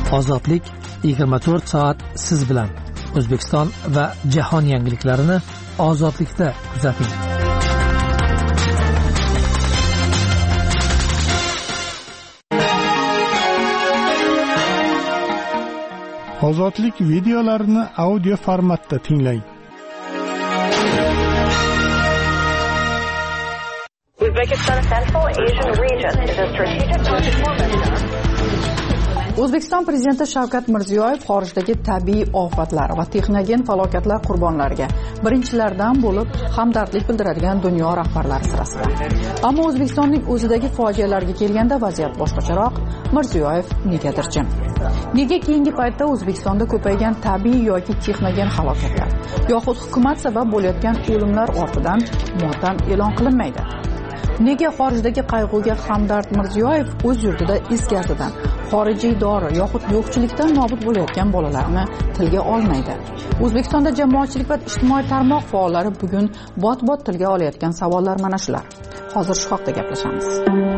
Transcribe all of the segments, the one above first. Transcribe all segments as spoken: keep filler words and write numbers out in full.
Ozodlik yigirma to'rt soat siz bilan. O'zbekiston va jahon yangiliklarini ozodlikda kuzating. Ozodlik videolarini audio formatda tinglang. Uzbekistan Central Asian region is a strategic performance. O'zbekiston Prezidenti Shavkat Mirziyoyev xorijdagi tabiiy ofatlar va texnogen falokatlar qurbonlariga birinchilardan bo'lib hamdardlik bildiradigan dunyo rahbarlari sirasida. Ammo O'zbekistonning o'zidagi fojialarga kelganda vaziyat boshqacharoq. Mirziyoyev negadir jim. Nega keyingi paytda O'zbekistonda ko'paygan tabiiy yoki texnogen halokatlar yoxud hukumat sabab bo'layotgan o'limlar ortidan motam e'lon qilinmaydi? Nega xorijdagi qayg'uga hamdard Mirziyoyev o'z yurtida is gazidan, xorijiy dori yoxud yo'qchilikdan nobud bo'layotgan bolalarni tilga olmaydi? O'zbekistonda jamoatchilik va ijtimoiy tarmoq faollari bugun bot-bot tilga olayotgan savollar mana shular. Hozir shu haqda gaplashamiz.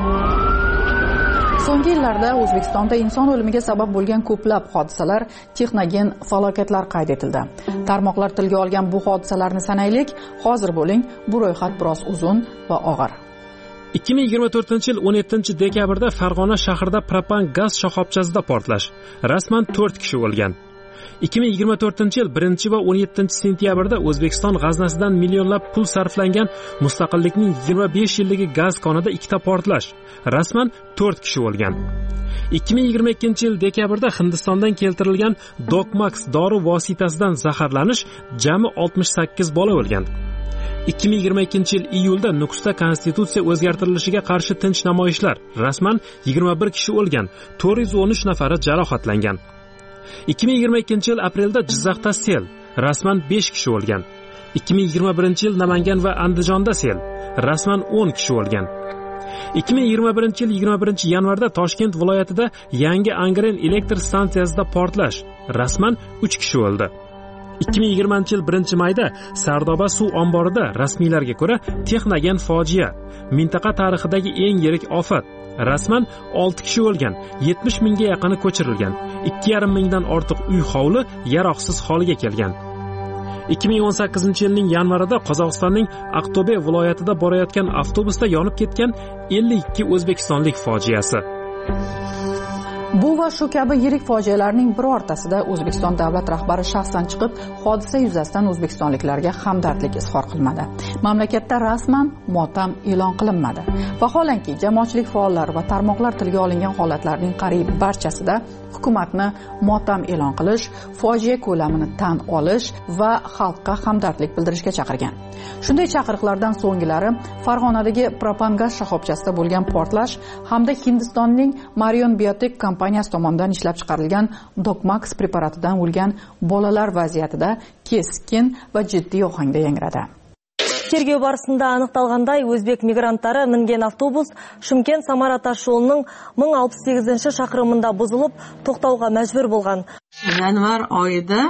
So'nggi yillarda O'zbekistonda inson o'limiga sabab bo'lgan ko'plab hodisalar, texnogen falokatlar qayd etildi. Tarmoqlar tilga olgan bu hodisalarni sanaylik. Hozir bo'ling, bu ro'yxat biroz uzun va og'ir. ikki ming yigirma to'rtinchi yil o'n yettinchi dekabrda Farg'ona shahrida propan gaz shoxobchasida portlash. Rasman to'rt kishi o'lgan. ikki ming yigirma to'rtinchi yil birinchi va o'n yettinchi sentyabrda O'zbekiston g'aznasidan millionlab pul sarflangan mustaqillikning yigirma besh yilligi gaz konida ikkita portlash. Rasman to'rt kishi o'lgan. ikki ming yigirma ikkinchi yil dekabrda Hindistondan keltirilgan Dokmax dori vositasidan zaharlanish, jami oltmish sakkiz bola o'lgan. ikki ming yigirma ikkinchi yil iyulda Nukusda konstitutsiya o'zgartirilishiga qarshi tinch namoyishlar. Rasman yigirma bir kishi o'lgan, to'rt yuz o'n uch nafari jarohatlangan. ikki ming yigirma ikkinchi yil aprelda Jizzaxda sel. Rasman besh kishi o'lgan. ikki ming yigirma birinchi yil Namangan va Andijonda sel. Rasman o'n kishi o'lgan. ikki ming yigirma birinchi yil yigirma birinchi yanvarda Toshkent viloyatida yangi Angren elektr stansiyasida portlash. Rasman uch kishi o'ldi. ikki ming yigirmanchi yil birinchi mayda Sardoba suv omborida rasmiylarga ko'ra texnogen fojia, mintaqa tarixidagi eng yirik ofat. Rasman olti kishi o'lgan, yetmish mingga yaqini ko'chirilgan, ikki yarim mingdan ortiq uy hovli yaroqsiz holiga kelgan. ikki ming o'n sakkizinchi yilning yanvarida Qozog'istonning Aqto'be viloyatida borayotgan avtobusda yonib ketgan ellik ikki o'zbekistonlik fojiasi. Bu va shu kabi yirik fojialarning birortasida O'zbekiston davlat rahbari shaxsan chiqib, hodisa yuzasidan o'zbekistonliklarga hamdardlik izhor qilmadi. Mamlakatda rasman motam e'lon qilinmadi. Vaholanki jamoatchilik faollari va tarmoqlar tilga olingan holatlarning qariyb barchasida hukumatni motam e'lon qilish, fojia ko'lamini tan olish va xalqqa hamdardlik bildirishga chaqirgan. Shunday chaqiriqlardan so'nggilari Farg'onadagi propan gaz shoxobchasida bo'lgan portlash hamda Hindistonning Marion Biotech kompaniyasi tomonidan ishlab chiqarilgan Dokmax preparatidan o'lgan bolalar vaziyatida keskin va jiddiy ohangda yangradi. Тергеу барысында анықталғандай, өзбек мигранттары мінген автобус Шымкент-Самара тас жолының мың алпыс сегізінші шақырымында бұзылып, тоқтауға мәжбүр болған. Yanvar oyida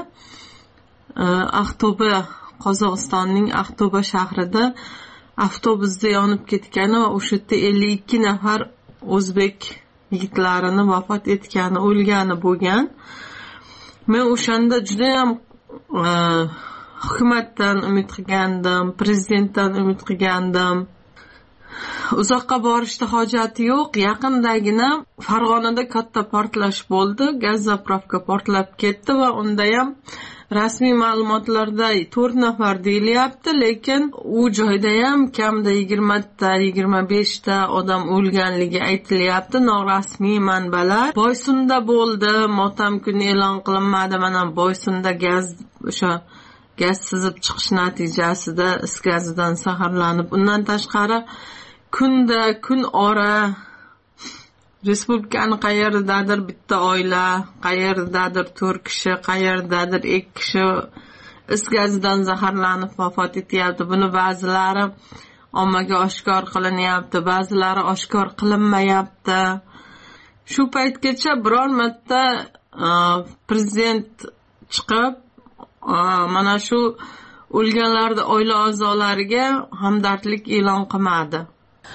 Aqto'be, Qozog'istonning Aqto'be shahrida avtobusda yonib ketgani va o'sha yerda ellik ikki nafar o'zbek yigitlarini vafot etgani, o'lgani bo'lgan. Men o'shanda juda ham hukumatdan umid qilgandim, prezidentdan umid qilgandim. Uzoqqa borishda hojati yo'q. Yaqindagina Farg'onada katta portlash bo'ldi. Gaz zapravka portlab ketdi va unda ham rasmiy ma'lumotlarda to'rt nafar deyilyapti, lekin u joyda ham kamida yigirma ta, yigirma besh ta odam o'lganligi aytilyapti. Norasmiy manbalar. Boysunda bo'ldi, motam kuni e'lon qilinmadi. Mana Boysunda gaz o'sha gaz sizib chiqish natijasida is gazidan zaharlanib, undan tashqari kunda kun ora respublikani qayerdadir bitta oila, qayerdadir to'rt kishi, qayerdadir ikki kishi is gazidan zaharlanib vafot etyapti. Buni ba'zilari ommaga oshkor qilinyapti, ba'zilari oshkor qilinmayapti. Shu paytgacha biror marta prezident chiqib mana shu o'lganlarning oila a'zolariga hamdardlik e'lon qilmadi.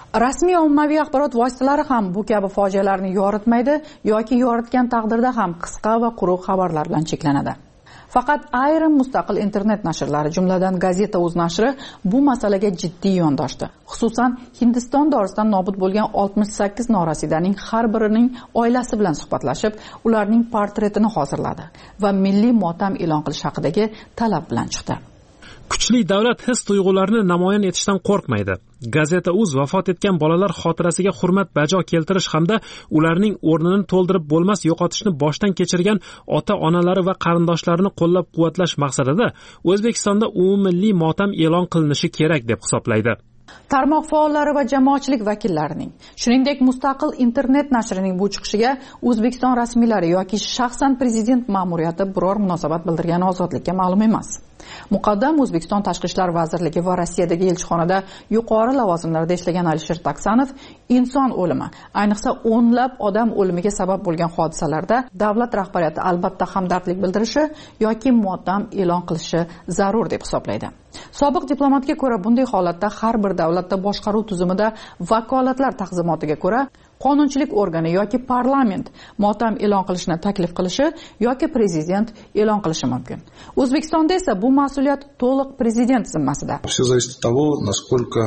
Rasmiy ommaviy axborot vositalari ham bu kabi fojialarni yoritmaydi yoki yoritgan taqdirda ham qisqa va quruq xabarlar bilan cheklanadi. Faqat ayrim mustaqil internet nashrlari, jumladan Gazeta.uz nashri bu masalaga jiddiy yondoshdi. Xususan, Hindiston dorisidan nobud bo'lgan oltmish sakkiz norasidaning har birining oilasi bilan suhbatlashib, ularning portretini hozirladi va milliy motam e'lon qilish haqidagi talab bilan chiqdi. Kuchli davlat his-tuyg'ularni namoyon etishdan qo'rqmaydi. Gazeta.uz vafot etgan bolalar xotirasiga hurmat bajo keltirish hamda ularning o'rnini to'ldirib bo'lmas yo'qotishni boshdan kechirgan ota-onalari va qarindoshlarini qo'llab-quvvatlash maqsadida O'zbekistonda umummilliy motam e'lon qilinishi kerak deb hisoblaydi. Tarmoq faollari va jamoatchilik vakillarining, shuningdek mustaqil internet nashrining bu chiqishiga O'zbekiston rasmiylari yoki shaxsan prezident ma'muriyati biror munosabat bildirgani ozodlikka ma'lum emas. Muqaddam O'zbekiston Tashqi ishlar vazirligi va Rossiyadagi elchixonada yuqori lavozimlarda ishlagan Alisher Taksanov inson o'limi, ayniqsa o'nlab odam o'limiga sabab bo'lgan hodisalarda davlat rahbariyati albatta hamdardlik bildirishi yoki motam e'lon qilishi zarur deb hisoblaydi. Sobiq diplomatga ko'ra, bunday holatda har bir davlatda boshqaruv tuzumida vakolatlar taqsimotiga ko'ra qonunchilik organi yoki parlament motam e'lon qilishni taklif qilishi yoki prezident e'lon qilishi mumkin. O'zbekistonda esa bu mas'uliyat to'liq prezident zimmasida. Все зависит от того, насколько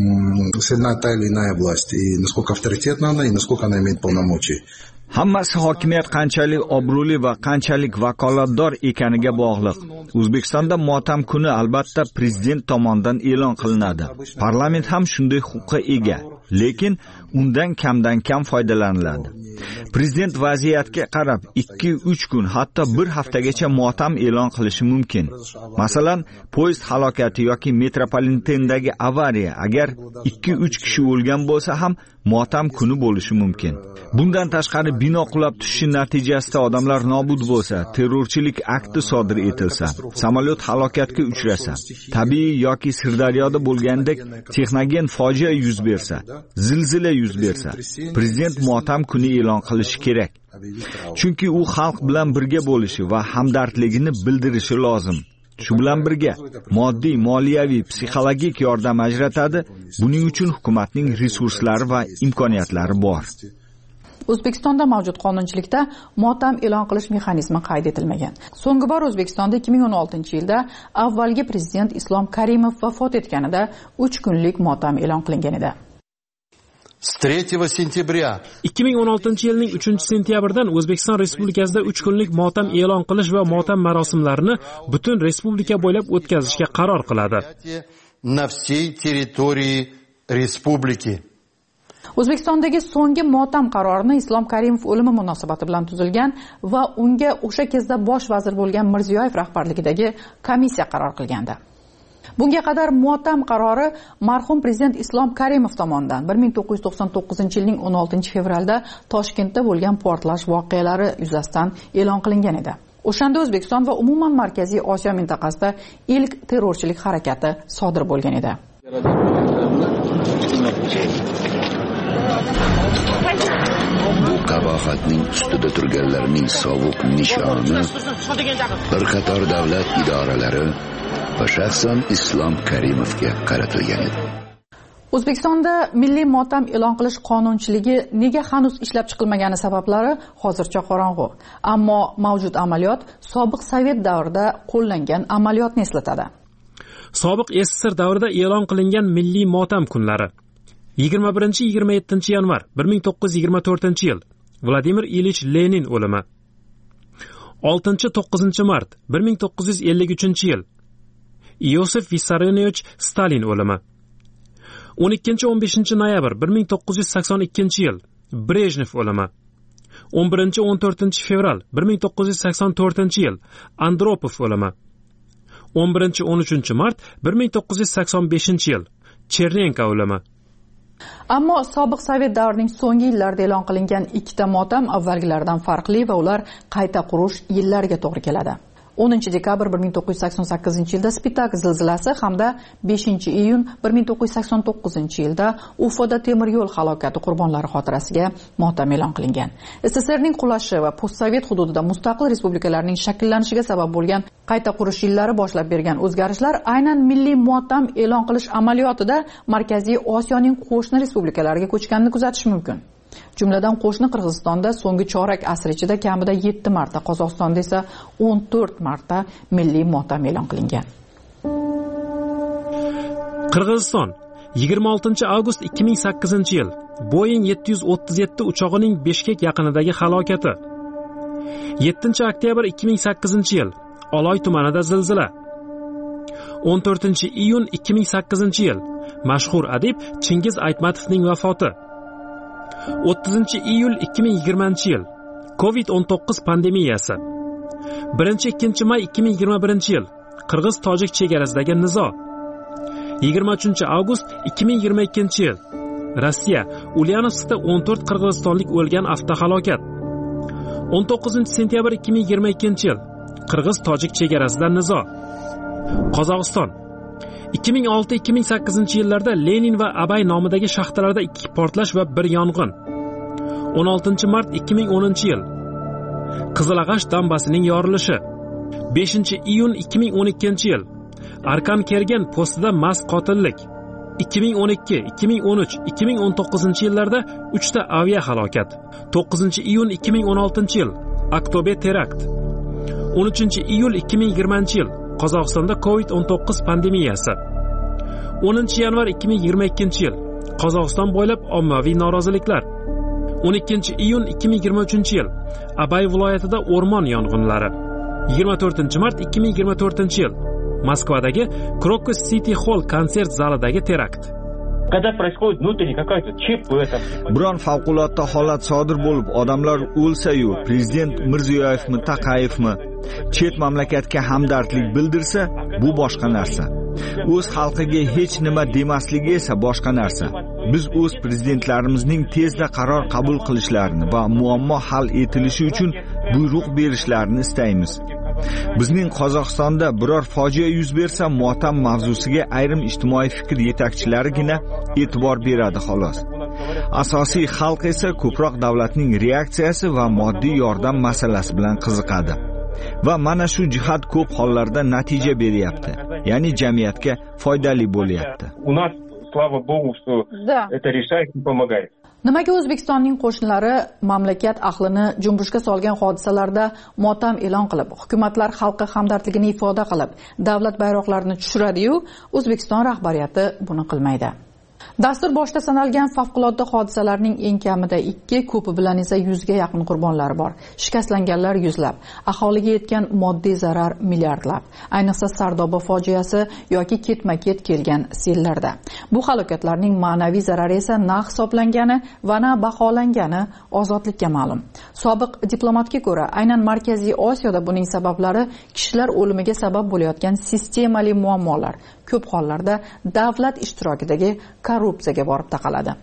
сильна та или иная власть, и насколько авторитетна она, и насколько она имеет полномочий. Hammasi hokimiyat qanchalik obro'li va qanchalik vakolatdor ekaniga bog'liq. O'zbekistonda motam kuni albatta prezident tomonidan e'lon qilinadi. Parlament ham shunday huquqqa ega, lekin undan kamdan kam foydalaniladi. Prezident vaziyatga qarab ikki uch kun, hatto bir haftagacha motam e'lon qilishi mumkin. Masalan, poyezd halokati yoki metropolitendagi avariya, agar ikki uch kishi o'lgan bo'lsa ham motam kuni bo'lishi mumkin. Bundan tashqari bino qulab tushishi natijasida odamlar nobud bo'lsa, terrorchilik akti sodir etilsa, samolyot halokatga uchrasa, tabiiy yoki Sirdaryoda bo'lgandek texnogen fojia yuz bersa, zilzila yuz bersa, prezident motam kuni e'lon qilishi kerak. Chunki u xalq bilan birga bo'lishi va hamdardligini bildirishi lozim. Shu bilan birga moddiy, moliyaviy, psixologik yordam ajratadi. Buning uchun hukumatning resurslari va imkoniyatlari bor. O'zbekistonda mavjud qonunchilikda motam e'lon qilish mexanizmi qayd etilmagan. So'nggi bor O'zbekistonda ikki ming o'n oltinchi yilda avvalgi prezident Islom Karimov vafot etganida uch kunlik motam e'lon qilingan edi. ikki ming o'n oltinchi yilning uchinchi sentyabridan O'zbekiston Respublikasida uch kunlik motam e'lon qilish va motam marosimlarini butun respublika bo'ylab o'tkazishga qaror qiladi. O'zbekistondagi so'nggi motam qarorini Islom Karimov o'limi munosabati bilan tuzilgan va unga o'sha kezda bosh vazir bo'lgan Mirziyoyev rahbarligidagi komissiya qaror qilgandi. Bunga qadar motam qarori marhum prezident Islom Karimov tomonidan bir ming to'qqiz yuz to'qson to'qqizinchi yilning o'n oltinchi fevralda Toshkentda bo'lgan portlash voqealari yuzasidan e'lon qilingan edi. O'shanda O'zbekiston va umuman Markaziy Osiyo mintaqasida ilk terrorchilik harakati sodir bo'lgan edi. Bu qabohatning ustida turganlarning sovuq nishoni bir qator davlat idoralari va shaxsan Islom Karimovga qaratilgan edi. O'zbekistonda milliy motam e'lon qilish qonunchiligi nega hanuz ishlab chiqilmagani sabablari hozircha qorong'u. Ammo mavjud amaliyot sobiq Sovet davrida qo'llangan amaliyotni eslatadi. Sobiq S S R davrida e'lon qilingan milliy motam kunlari yigirma birinchi yigirma yettinchi yanvar bir ming to'qqiz yuz yigirma to'rtinchi yil Vladimir Ilich Lenin o'limi. oltinchi to'qqizinchi mart bir ming to'qqiz yuz ellik uchinchi yil Iosif Vissarionovich Stalin o'limi. o'n ikkinchi o'n beshinchi noyabr bir ming to'qqiz yuz sakson ikkinchi yil Brejnev o'limi. o'n birinchi o'n to'rtinchi fevral bir ming to'qqiz yuz sakson to'rtinchi yil Andropov o'limi. o'n birinchi o'n uchinchi mart bir ming to'qqiz yuz sakson beshinchi yil Chernenko o'limi. Ammo sobiq Sovet davrining so'nggi yillarida e'lon qilingan ikkita motam avvalgilaridan farqli va ular qayta qurish yillariga to'g'ri keladi. o'ninchi dekabr bir ming to'qqiz yuz sakson sakkizinchi yilda Spitak zilzilasi hamda beshinchi iyun bir ming to'qqiz yuz sakson to'qqizinchi yilda Ufoda temir yo'l halokati qurbonlari xotirasiga motam e'lon qilingan. SSSRning qulashi va postsovet hududida mustaqil respublikalarning shakllanishiga sabab bo'lgan qayta qurish yillari boshlab bergan o'zgarishlar aynan milliy motam e'lon qilish amaliyotida Markaziy Osiyoning qo'shni respublikalariga ko'chganini kuzatish mumkin. Jumladan qo'shni Qirg'izistonda so'nggi chorak asr ichida kamida yetti marta, Qozog'istonda esa o'n to'rt marta milliy motam e'lon qilingan. Qirg'iziston yigirma oltinchi avgust ikki ming sakkizinchi yil Boeing yetti yuz o'ttiz yetti uchog'ining Bishkek yaqinidagi halokati. yettinchi oktyabr ikki ming sakkizinchi yil Oloy tumanida zilzila. o'n to'rtinchi iyun ikki ming sakkizinchi yil mashhur adib Chingiz Aytmatovning vafoti. o'ttizinchi iyul ikki ming yigirmanchi yil covid o'n to'qqiz pandemiyasi. birinchi ikkinchi may ikki ming yigirma birinchi yil Qirg'iz-Tojik chegarasidagi nizo. yigirma uchinchi avgust ikki ming yigirma ikkinchi yil Rossiya Ulyanovskda o'n to'rt qirg'izistonlik o'lgan avtohalokat. o'n to'qqizinchi sentyabr ikki ming yigirma ikkinchi yil Qirg'iz-Tojik chegarasida nizo. Qozog'iston ikki ming olti ikki ming sakkizinchi yillarda Lenin va Abay nomidagi shaxtalarda ikki portlash va bir yong'in. o'n oltinchi mart ikki ming o'ninchi yil Qizilag'ash dambasining yorilishi. beshinchi iyun ikki ming o'n ikkinchi yil Arkan Kergen postida mast qotillik. ikki ming o'n ikki, ikki ming o'n uch, ikki ming o'n to'qqizinchi yillarda uchta avia halokat. to'qqizinchi iyun ikki ming o'n oltinchi yil Aktober terakt. o'n uchinchi iyul ikki ming yigirmanchi yil Qozog'istonda covid o'n to'qqiz pandemiyasi. o'ninchi yanvar ikki ming yigirma ikkinchi yil Qozog'iston bo'ylab ommaviy noroziliklar. o'n ikkinchi iyun ikki ming yigirma uchinchi yil Abay viloyatida o'rmon yong'inlari. yigirma to'rtinchi mart ikki ming yigirma to'rtinchi yil Moskvadagi Krokus City Hall konsert zalidagi terakt. Biron favqulodda holat sodir bo'lib, odamlar o'lsa-yu, prezident Mirziyoyevmi, Taqayevmi chet mamlakatga hamdardlik bildirsa, bu boshqa narsa. O'z xalqiga hech nima demasligi esa boshqa narsa. Biz o'z prezidentlarimizning tezda qaror qabul qilishlarini va muammo hal etilishi uchun buyruq berishlarini istaymiz. Bizning Qozog'istonda biror fojia yuz bersa, motam mavzusiga ayrim ijtimoiy fikr yetakchilarigina e'tibor beradi xolos. Asosiy xalq esa ko'proq davlatning reaksiyasi va moddiy yordam masalasi bilan qiziqadi. Va mana shu jihat ko'p hollarda natija beryapti. Ya'ni jamiyatga foydali bo'lyapti. Nimaga O'zbekistonning qo'shnilari mamlakat ahlini junbushga solgan hodisalarda motam e'lon qilib, hukumatlar xalqqa hamdardligini ifoda qilib, davlat bayroqlarini tushiradi-yu, O'zbekiston rahbariyati buni qilmaydi. Dastur boshida sanalgan favqulodda hodisalarning eng kamida ikki, ko'pi bilan esa yuzga yaqin qurbonlar bor. Shikastlanganlar yuzlab, aholiga yetgan moddiy zarar milliardlab. Ayniqsa Sardoba fojiasi yoki ketma-ket kelgan sellarda. Bu halokatlarning ma'naviy zarari esa na hisoblangani va na baholangani ozodlikka ma'lum. Sobiq diplomatga ko'ra, aynan Markaziy Osiyoda buning sabablari kishilar o'limiga sabab bo'layotgan sistemali muammolar, ko'p hollarda davlat ishtirokidagi korrupsiyaga borib taqaladi.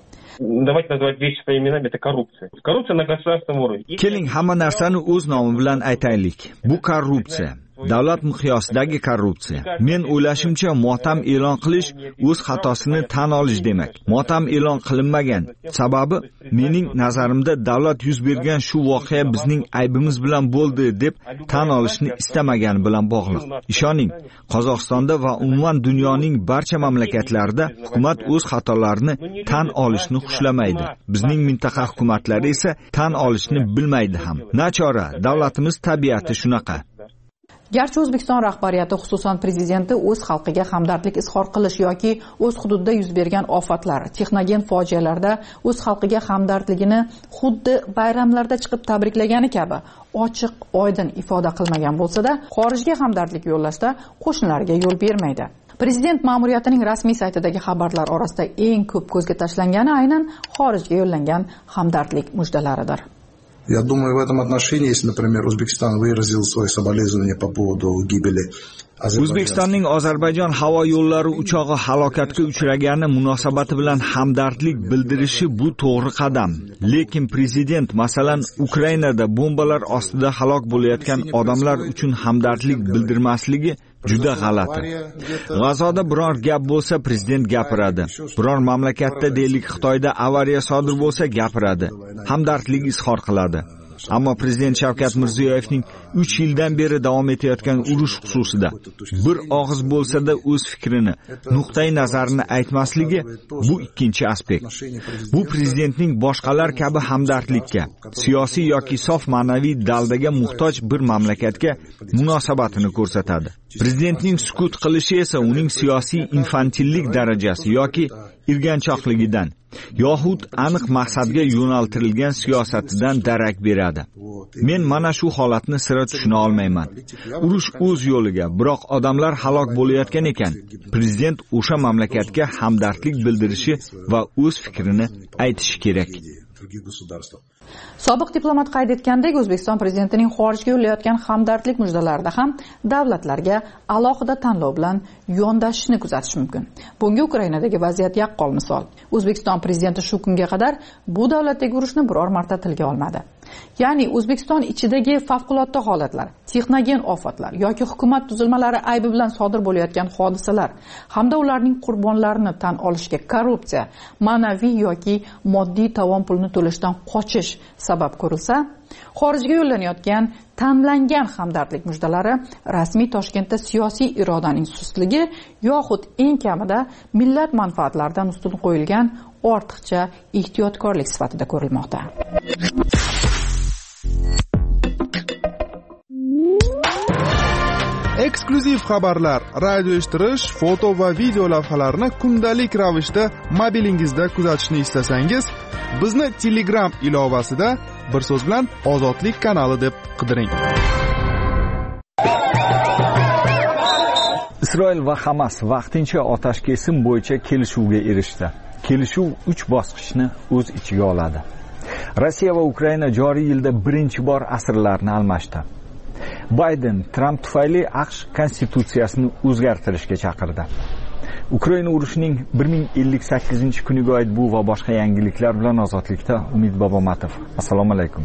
Keling, hamma narsani o'z nomi bilan aytaylik. Bu korrupsiya. Davlat miqyosidagi korrupsiya. Men o'ylashimcha, motam e'lon qilish o'z xatosini tan olish demak. Motam e'lon qilinmagan. Sababi mening nazarimda davlat yuz bergan shu voqea bizning aybimiz bilan bo'ldi deb tan olishni istamagani bilan bog'liq. Ishoning, Qozog'istonda va umuman dunyoning barcha mamlakatlarida hukumat o'z xatolarini tan olishni xushlamaydi. Bizning mintaqa hukumatlari esa tan olishni bilmaydi ham. Nachora, davlatimiz tabiati shunaqa. Garchi O'zbekiston rahbariyati, xususan prezidenti o'z xalqiga hamdardlik izhor qilish yoki o'z hududida yuz bergan ofatlar, texnogen fojialarda o'z xalqiga hamdardligini xuddi bayramlarda chiqib tabriklagani kabi ochiq, oydin ifoda qilmagan bo'lsa-da, xorijga hamdardlik yo'llashda qo'shnilariga yo'l bermaydi. Prezident ma'muriyatining rasmiy saytidagi xabarlar orasida eng ko'p ko'zga tashlangani aynan xorijga yo'llangan hamdardlik mujdalaridir. Я думаю, в этом отношении, если, например, Узбекистан выразил свои соболезнования по поводу гибели O'zbekistonning Ozarbayjon havo yo'llari uchog'i halokatga uchragani munosabati bilan hamdardlik bildirishi bu to'g'ri qadam. Lekin prezident masalan Ukrainada bombalar ostida halok bo'layotgan odamlar uchun hamdardlik bildirmasligi juda g'alati. G'azoda biror gap bo'lsa prezident gapiradi. Biror mamlakatda deylik Xitoyda avariya sodir bo'lsa gapiradi. Hamdardlik izhor qiladi. Ammo prezident Shavkat Mirziyoyevning uch yildan beri davom etayotgan urush xususida bir og'iz bo'lsa-da o'z fikrini, nuqtai nazarini aytmasligi bu ikkinchi aspekt. Bu prezidentning boshqalar kabi hamdardlikka, siyosiy yoki sof ma'naviy daldaga muhtoj bir mamlakatga munosabatini ko'rsatadi. Prezidentning sukut qilishi esa uning siyosiy infantillik darajasi yoki irganchoqligidan yoxud aniq maqsadga yo'naltirilgan siyosatidan darak beradi. Men mana shu holatni sira tushuna olmayman. Urush o'z yo'liga, biroq odamlar halok bo'layotgan ekan. Prezident o'sha mamlakatga hamdardlik bildirishi va o'z fikrini aytishi kerak. Sobiq diplomat qayd etgandek, O'zbekiston prezidentining xorijga yo'llayotgan hamdardlik mujdalarida ham davlatlarga alohida tanlov bilan yondashishni kuzatish mumkin. Bunga Ukrainadagi vaziyat yaqqol misol. O'zbekiston prezidenti shu kunga qadar bu davlatdagi urushni biror marta tilga olmadi. Ya'ni O'zbekiston ichidagi favqulodda holatlar, texnogen ofatlar yoki hukumat tuzilmalari aybi bilan sodir bo'layotgan hodisalar hamda ularning qurbonlarini tan olishga korrupsiya, ma'naviy yoki moddiy tovon pulni to'lashdan qochish sabab ko'rilsa, xorijga yo'llanayotgan tanlangan hamdardlik mujdalari rasmiy Toshkentda siyosiy irodaning sustligi yoxud eng kamida millat manfaatlaridan ustun qo'yilgan ortiqcha ehtiyotkorlik sifatida ko'rilmoqda. Eksklyuziv xabarlar, radio eshittirish, foto va video lavhalarni kundalik ravishda mobilingizda kuzatishni istasangiz, bizni Telegram ilovasida bir so'z bilan Ozodlik kanali deb qidiring. Isroil va Hamas vaqtincha otash kesim bo'yicha kelishuvga erishdi. Kelishuv uch bosqichni o'z ichiga oladi. Rossiya va Ukraina joriy yilda birinchi bor asirlarni almashdi. Bayden Trump tufayli AQSh konstitutsiyasini o'zgartirishga chaqirdi. Ukraina urushining bir ming ellik sakkizinchi kuniga oid bu va boshqa yangiliklar bilan Ozodlikda Umid Bobomatov. Assalomu alaykum.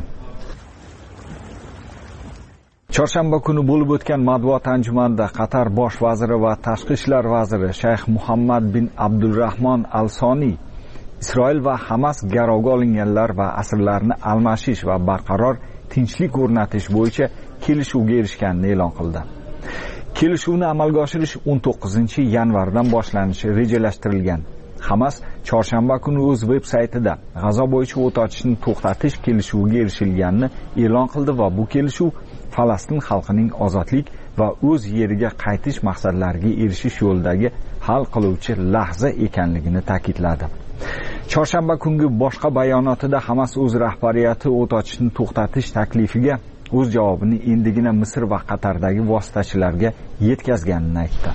Chorshanba kuni bo'lib o'tgan matbuot anjumanida Qatar bosh vaziri va tashqi ishlar vaziri Shayx Muhammad bin Abdulrahmon Al-Soni Isroil va Hamas garovga olinganlar va asirlarni almashish va barqaror tinchlik o'rnatish bo'yicha kelishuvga erishganini e'lon qildi. Kelishuvni amalga oshirish o'n to'qqizinchi yanvardan boshlanishi rejalashtirilgan. Hamas chorshanba kuni o'z veb-saytida G'azo bo'yicha o't ochishni to'xtatish kelishuviga erishilganini e'lon qildi va bu kelishuv Falastin xalqining ozodlik va o'z yeriga qaytish maqsadlariga erishish yo'lidagi hal qiluvchi lahza ekanligini ta'kidladi. Chorshanba kungi boshqa bayonotida Hamas o'z rahbariyati o't ochishni to'xtatish taklifiga o'z javobini endigina Misr va Qatardagi vositachilarga yetkazganini aytdi.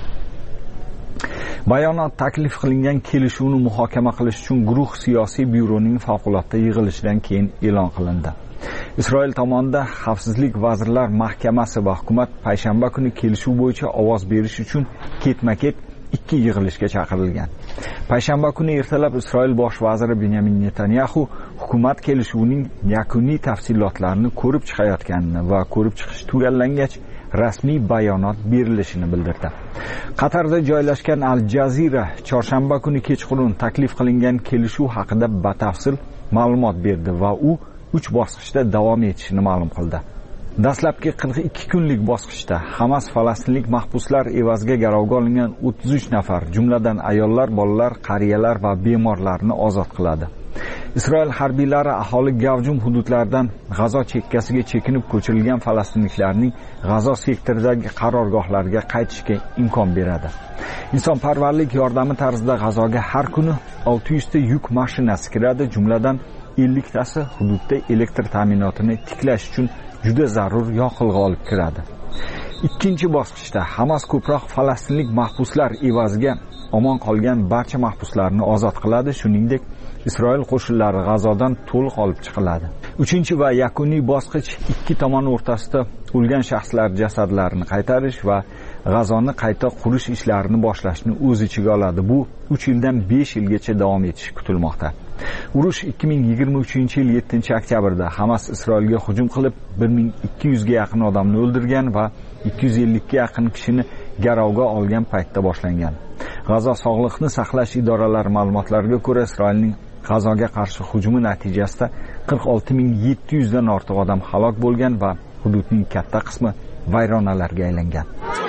Bayonot taklif qilingan kelishuvni muhokama qilish uchun guruh siyosiy byuroning favqulodda yig'ilishidan keyin e'lon qilindi. Isroil tomonidan Xavfsizlik vazirlar mahkamasi va hukumat payshanba kuni kelishuv bo'yicha ovoz berish uchun ketma-ket ikki yig'ilishga chaqirilgan. Payshanba kuni ertalab Isroil bosh vaziri Benyamin Netanyahu hukumat kelishuvining yakuniy tafsilotlarini ko'rib chiqayotganini va ko'rib chiqish tugallangach rasmiy bayonot berilishini bildirdi. Qatarda joylashgan Al Jazeera chorshanba kuni kechqurun taklif qilingan kelishuv haqida batafsil ma'lumot berdi va u uch bosqichda davom etishini ma'lum qildi. Dastlabki qirq ikki kunlik bosqichda Hamas falastinlik mahbuslar evaziga garovga olingan o'ttiz uch nafar, jumladan ayollar, bolalar, qariyalar va bemorlarni ozod qiladi. Isroil harbiylari aholi gavjum hududlardan G'azo chekkasiga chekinib ko'chirilgan falastinliklarning G'azo sektoridagi qarorgohlariga qaytishga imkon beradi. Insonparvarlik yordami tarzida G'azoga har kuni olti yuz ta yuk mashinasi kiradi, jumladan ellik tasi hududda elektr ta'minotini tiklash uchun juda zarur yoqilg'i olib kiradi. Ikkinchi bosqichda Hamas ko'proq falastinlik mahbuslar evaziga omon qolgan barcha mahbuslarni ozod qiladi, shuningdek Isroil qo'shinlari G'azodan to'liq olib chiqiladi. Uchinchi va yakuniy bosqich ikki tomon o'rtasida o'lgan shaxslar jasadlarini qaytarish va G'azoni qayta qurish ishlarini boshlashni o'z ichiga oladi. Bu uch yildan besh yilgacha davom etishi kutilmoqda. Urush ikki ming yigirma uchinchi yil yettinchi oktyabrda Hamas Isroilga hujum qilib bir ming ikki yuz ga yaqin odamni o'ldirgan va ikki yuz ellik ga yaqin kishini garovga olgan paytda boshlangan. G'azo sog'liqni saqlash idoralari ma'lumotlariga ko'ra, Isroilning G'azoga qarshi hujumi natijasida qirq olti ming yetti yuz dan ortiq odam halok bo'lgan va hududning katta qismi vayronalarga aylangan.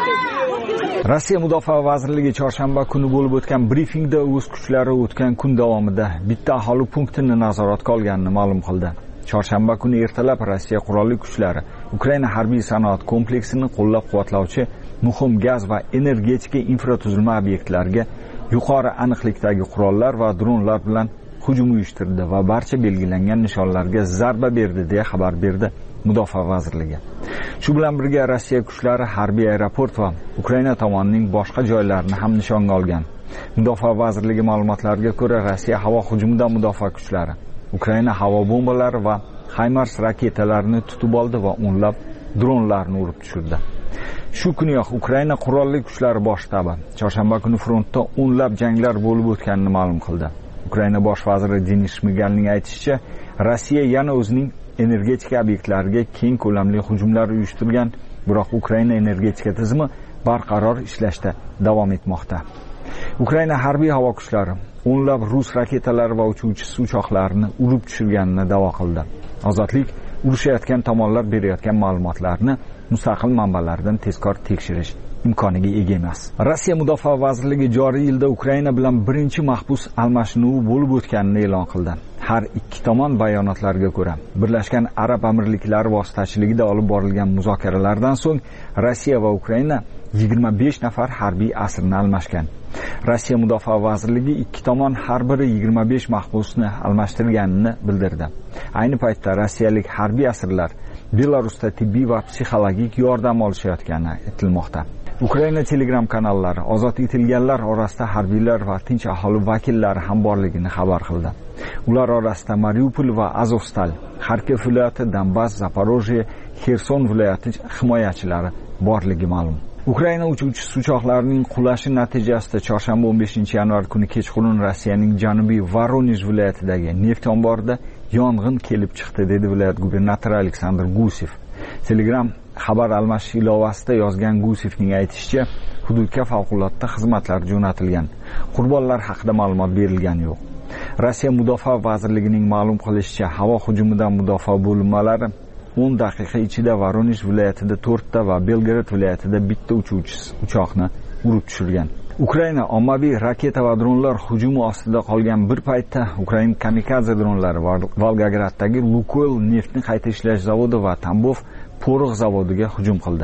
Rossiya Mudofaa vazirligi chorshanba kuni bo'lib o'tgan brifingda o'z kuchlari o'tgan kun davomida bitta aholi punktini nazoratga olganini ma'lum qildi. Chorshanba kuni ertalab Rossiya qurolli kuchlari Ukraina harbiy sanoat kompleksini qo'llab-quvvatlovchi muhim gaz va energetika infratuzilma obyektlariga yuqori aniqlikdagi qurollar va dronlar bilan hujum uyushtirdi va barcha belgilangan nishonlarga zarba berdi deya xabar berdi Mudofaa vazirligi. Shu bilan birga Rossiya kuchlari harbiy aeroport va Ukraina tomonining boshqa joylarini ham nishonga olgan. Mudofaa vazirligi ma'lumotlariga ko'ra, Rossiya havo hujumidan mudofaa kuchlari Ukraina havo bombalari va HIMARS raketalarini tutib oldi va o'nlab dronlarni urib tushirdi. Shu kuniyoq Ukraina qurolli kuchlari bosh shtabi chorshanba kuni frontda o'nlab janglar bo'lib o'tganini ma'lum qildi. Ukraina bosh vaziri Denis Shmigalning aytishicha, Rossiya yana o'zining energetika obyektlariga keng ko'lamli hujumlar uyushtirgan, biroq Ukraina energetika tizimi barqaror ishlashda davom etmoqda. Ukraina harbiy havo kuchlari o'nlab rus raketalari va uchuvchisiz uchoqlarni urib tushirganini da'vo qildi. Ozodlik urushayotgan tomonlar berayotgan ma'lumotlarni mustaqil manbalardan tezkor tekshirish imkoniga ega emas. Rossiya Mudofaa vazirligi joriy yilda Ukraina bilan birinchi mahbus almashinuvi bo'lib o'tganini e'lon qildi. Har ikki tomon bayonotlariga ko'ra, Birlashgan Arab Amirliklari vositachiligida olib borilgan muzokaralardan so'ng Rossiya va Ukraina yigirma besh nafar harbiy asirni almashgan. Rossiya Mudofaa vazirligi ikki tomon har biri yigirma besh mahbusni almashtirganini bildirdi. Ayni paytda rossiyalik harbiy asirlar Belarusda tibbiy va psixologik yordam olishayotgani aytilmoqda. Ukraina Telegram kanallari ozod etilganlar orasida harbiylar va tinch aholi vakillari ham borligini xabar qildi. Ular orasida Mariupol va Azovstal, Kharkiv viloyati, Donbass, Zaporojye, Xerson viloyati himoyachilari borligi ma'lum. Ukraina uchuvchisiz uchoqlarining qulashi natijasida chorshanba o'n beshinchi yanvar kuni kechqurun Rossiyaning janubiy Voronezh viloyatidagi neft omborida yong'in kelib chiqdi, dedi viloyat gubernatori Aleksandr Gusev. Telegram xabar almashish ilovasida yozgan Gusevning aytishicha, hududga favqulodda xizmatlar jo'natilgan. Qurbonlar haqida ma'lumot berilgani yo'q. Rossiya Mudofaa vazirligining ma'lum qilishicha, havo hujumidan mudofaa bo'linmalari o'n daqiqa ichida Voronezh viloyatida to'rtta va Belgorod viloyatida bitta uchuvchisiz uchoqni urib tushirgan. Ukraina ommaviy raketa va dronlar hujumi ostida qolgan bir paytda Ukraina kamikaze dronlari Volgograddagi Lukoil neftni qayta ishlash zavodi va Tambov porox zavodiga hujum qildi.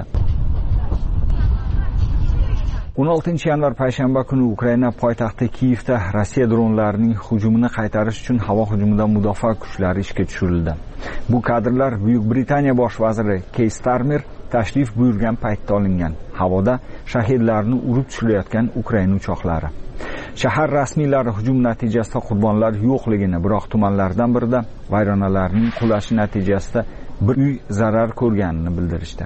o'n oltinchi yanvar payshanba kuni Ukraina poytaxti Kiyevda Rossiya dronlarining hujumini qaytarish uchun havo hujumidan mudofaa kuchlari ishga tushirildi. Bu kadrlar Buyuk Britaniya bosh vaziri Keir Starmer tashrif buyurgan paytda olingan. Havoda shahidlarni urib tushirayotgan Ukraina uchoqlari. Shahar rasmiylari hujum natijasida qurbonlar yo'qligini, biroq tumanlardan birida vayronalarning qulashi natijasida bir uy zarar ko'rganini bildirishdi.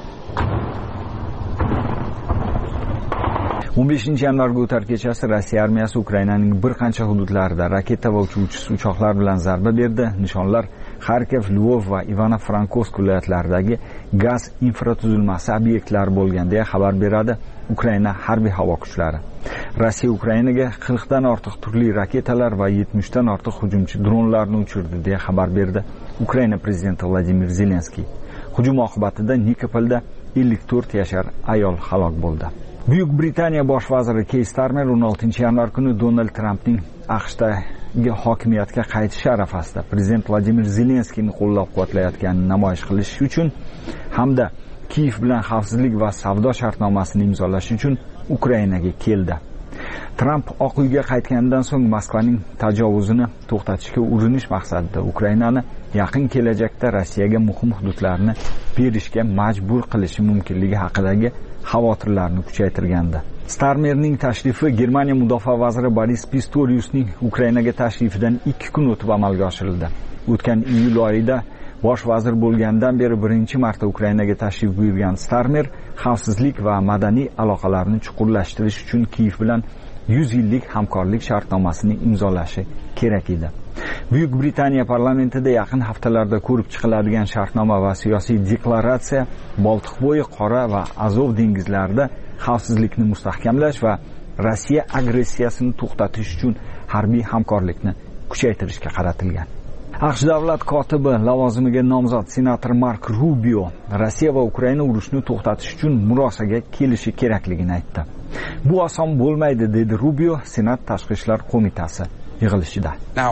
o'n beshinchi yanvarga o'tar kechasi Rossiya armiyasi Ukrainaning bir qancha hududlarida raketa va uchuvchisiz uchoqlar bilan zarba berdi. Nishonlar Kharkiv, Lvov va Ivano-Frankovsk viloyatlaridagi gaz infratuzilmasi obyektlari bo'lgan deya xabar beradi Ukraina harbiy havo kuchlari. Rossiya Ukrainaga qirq dan ortiq turli raketalar va yetmish dan ortiq hujumchi dronlarni uchirdi deya xabar berdi Ukraina prezidenti Vladimir Zelenskiy. Hujum oqibatida Nikopolda ellik to'rt yashar ayol halok bo'ldi. Buyuk Britaniya bosh vaziri Keir Starmer o'n oltinchi yanvar kuni Donald Trampning AQShdagi hokimiyatga qaytishi arafasida prezident Vladimir Zelenskiyni qo'llab-quvvatlayotganini namoyish qilish uchun hamda Kiyev bilan xavfsizlik va savdo shartnomasini imzolash uchun Ukrainaga keldi. Tramp Oq uyga qaytgandan so'ng Moskvaning tajovuzini to'xtatishga urinish maqsadida Ukrainani yaqin kelajakda Rossiyaga muhim hududlarni berishga majbur qilishi mumkinligi haqidagi xavotirlarni kuchaytirgandi. Starmerning tashrifi Germaniya mudofaa vaziri Boris Pistoriusning Ukrainaga tashrifidan ikki kun o'tib amalga oshirildi. O'tgan iyul oyida Bosh vazir bo'lgandan beri birinchi marta Ukrainaga tashrif buyurgan Starmer xavfsizlik va madaniy aloqalarni chuqurlashtirish uchun Kiyev bilan yuz yillik hamkorlik shartnomasini imzolashi kerak edi. Buyuk Britaniya parlamentida yaqin haftalarda ko'rib chiqiladigan shartnoma va siyosiy deklaratsiya Boltiqbo'yi, Qora va Azov dengizlarida xavfsizlikni mustahkamlash va Rossiya agressiyasini to'xtatish uchun harbiy hamkorlikni kuchaytirishga qaratilgan. AQSh davlat kotibi lavozimiga nomzod senator Mark Rubio Rossiya va Ukraina urushini to'xtatish uchun murosaga kelishi kerakligini aytdi. Bu oson bo'lmaydi, dedi Rubio Senat tashqi ishlar qo'mitasi yig'ilishida.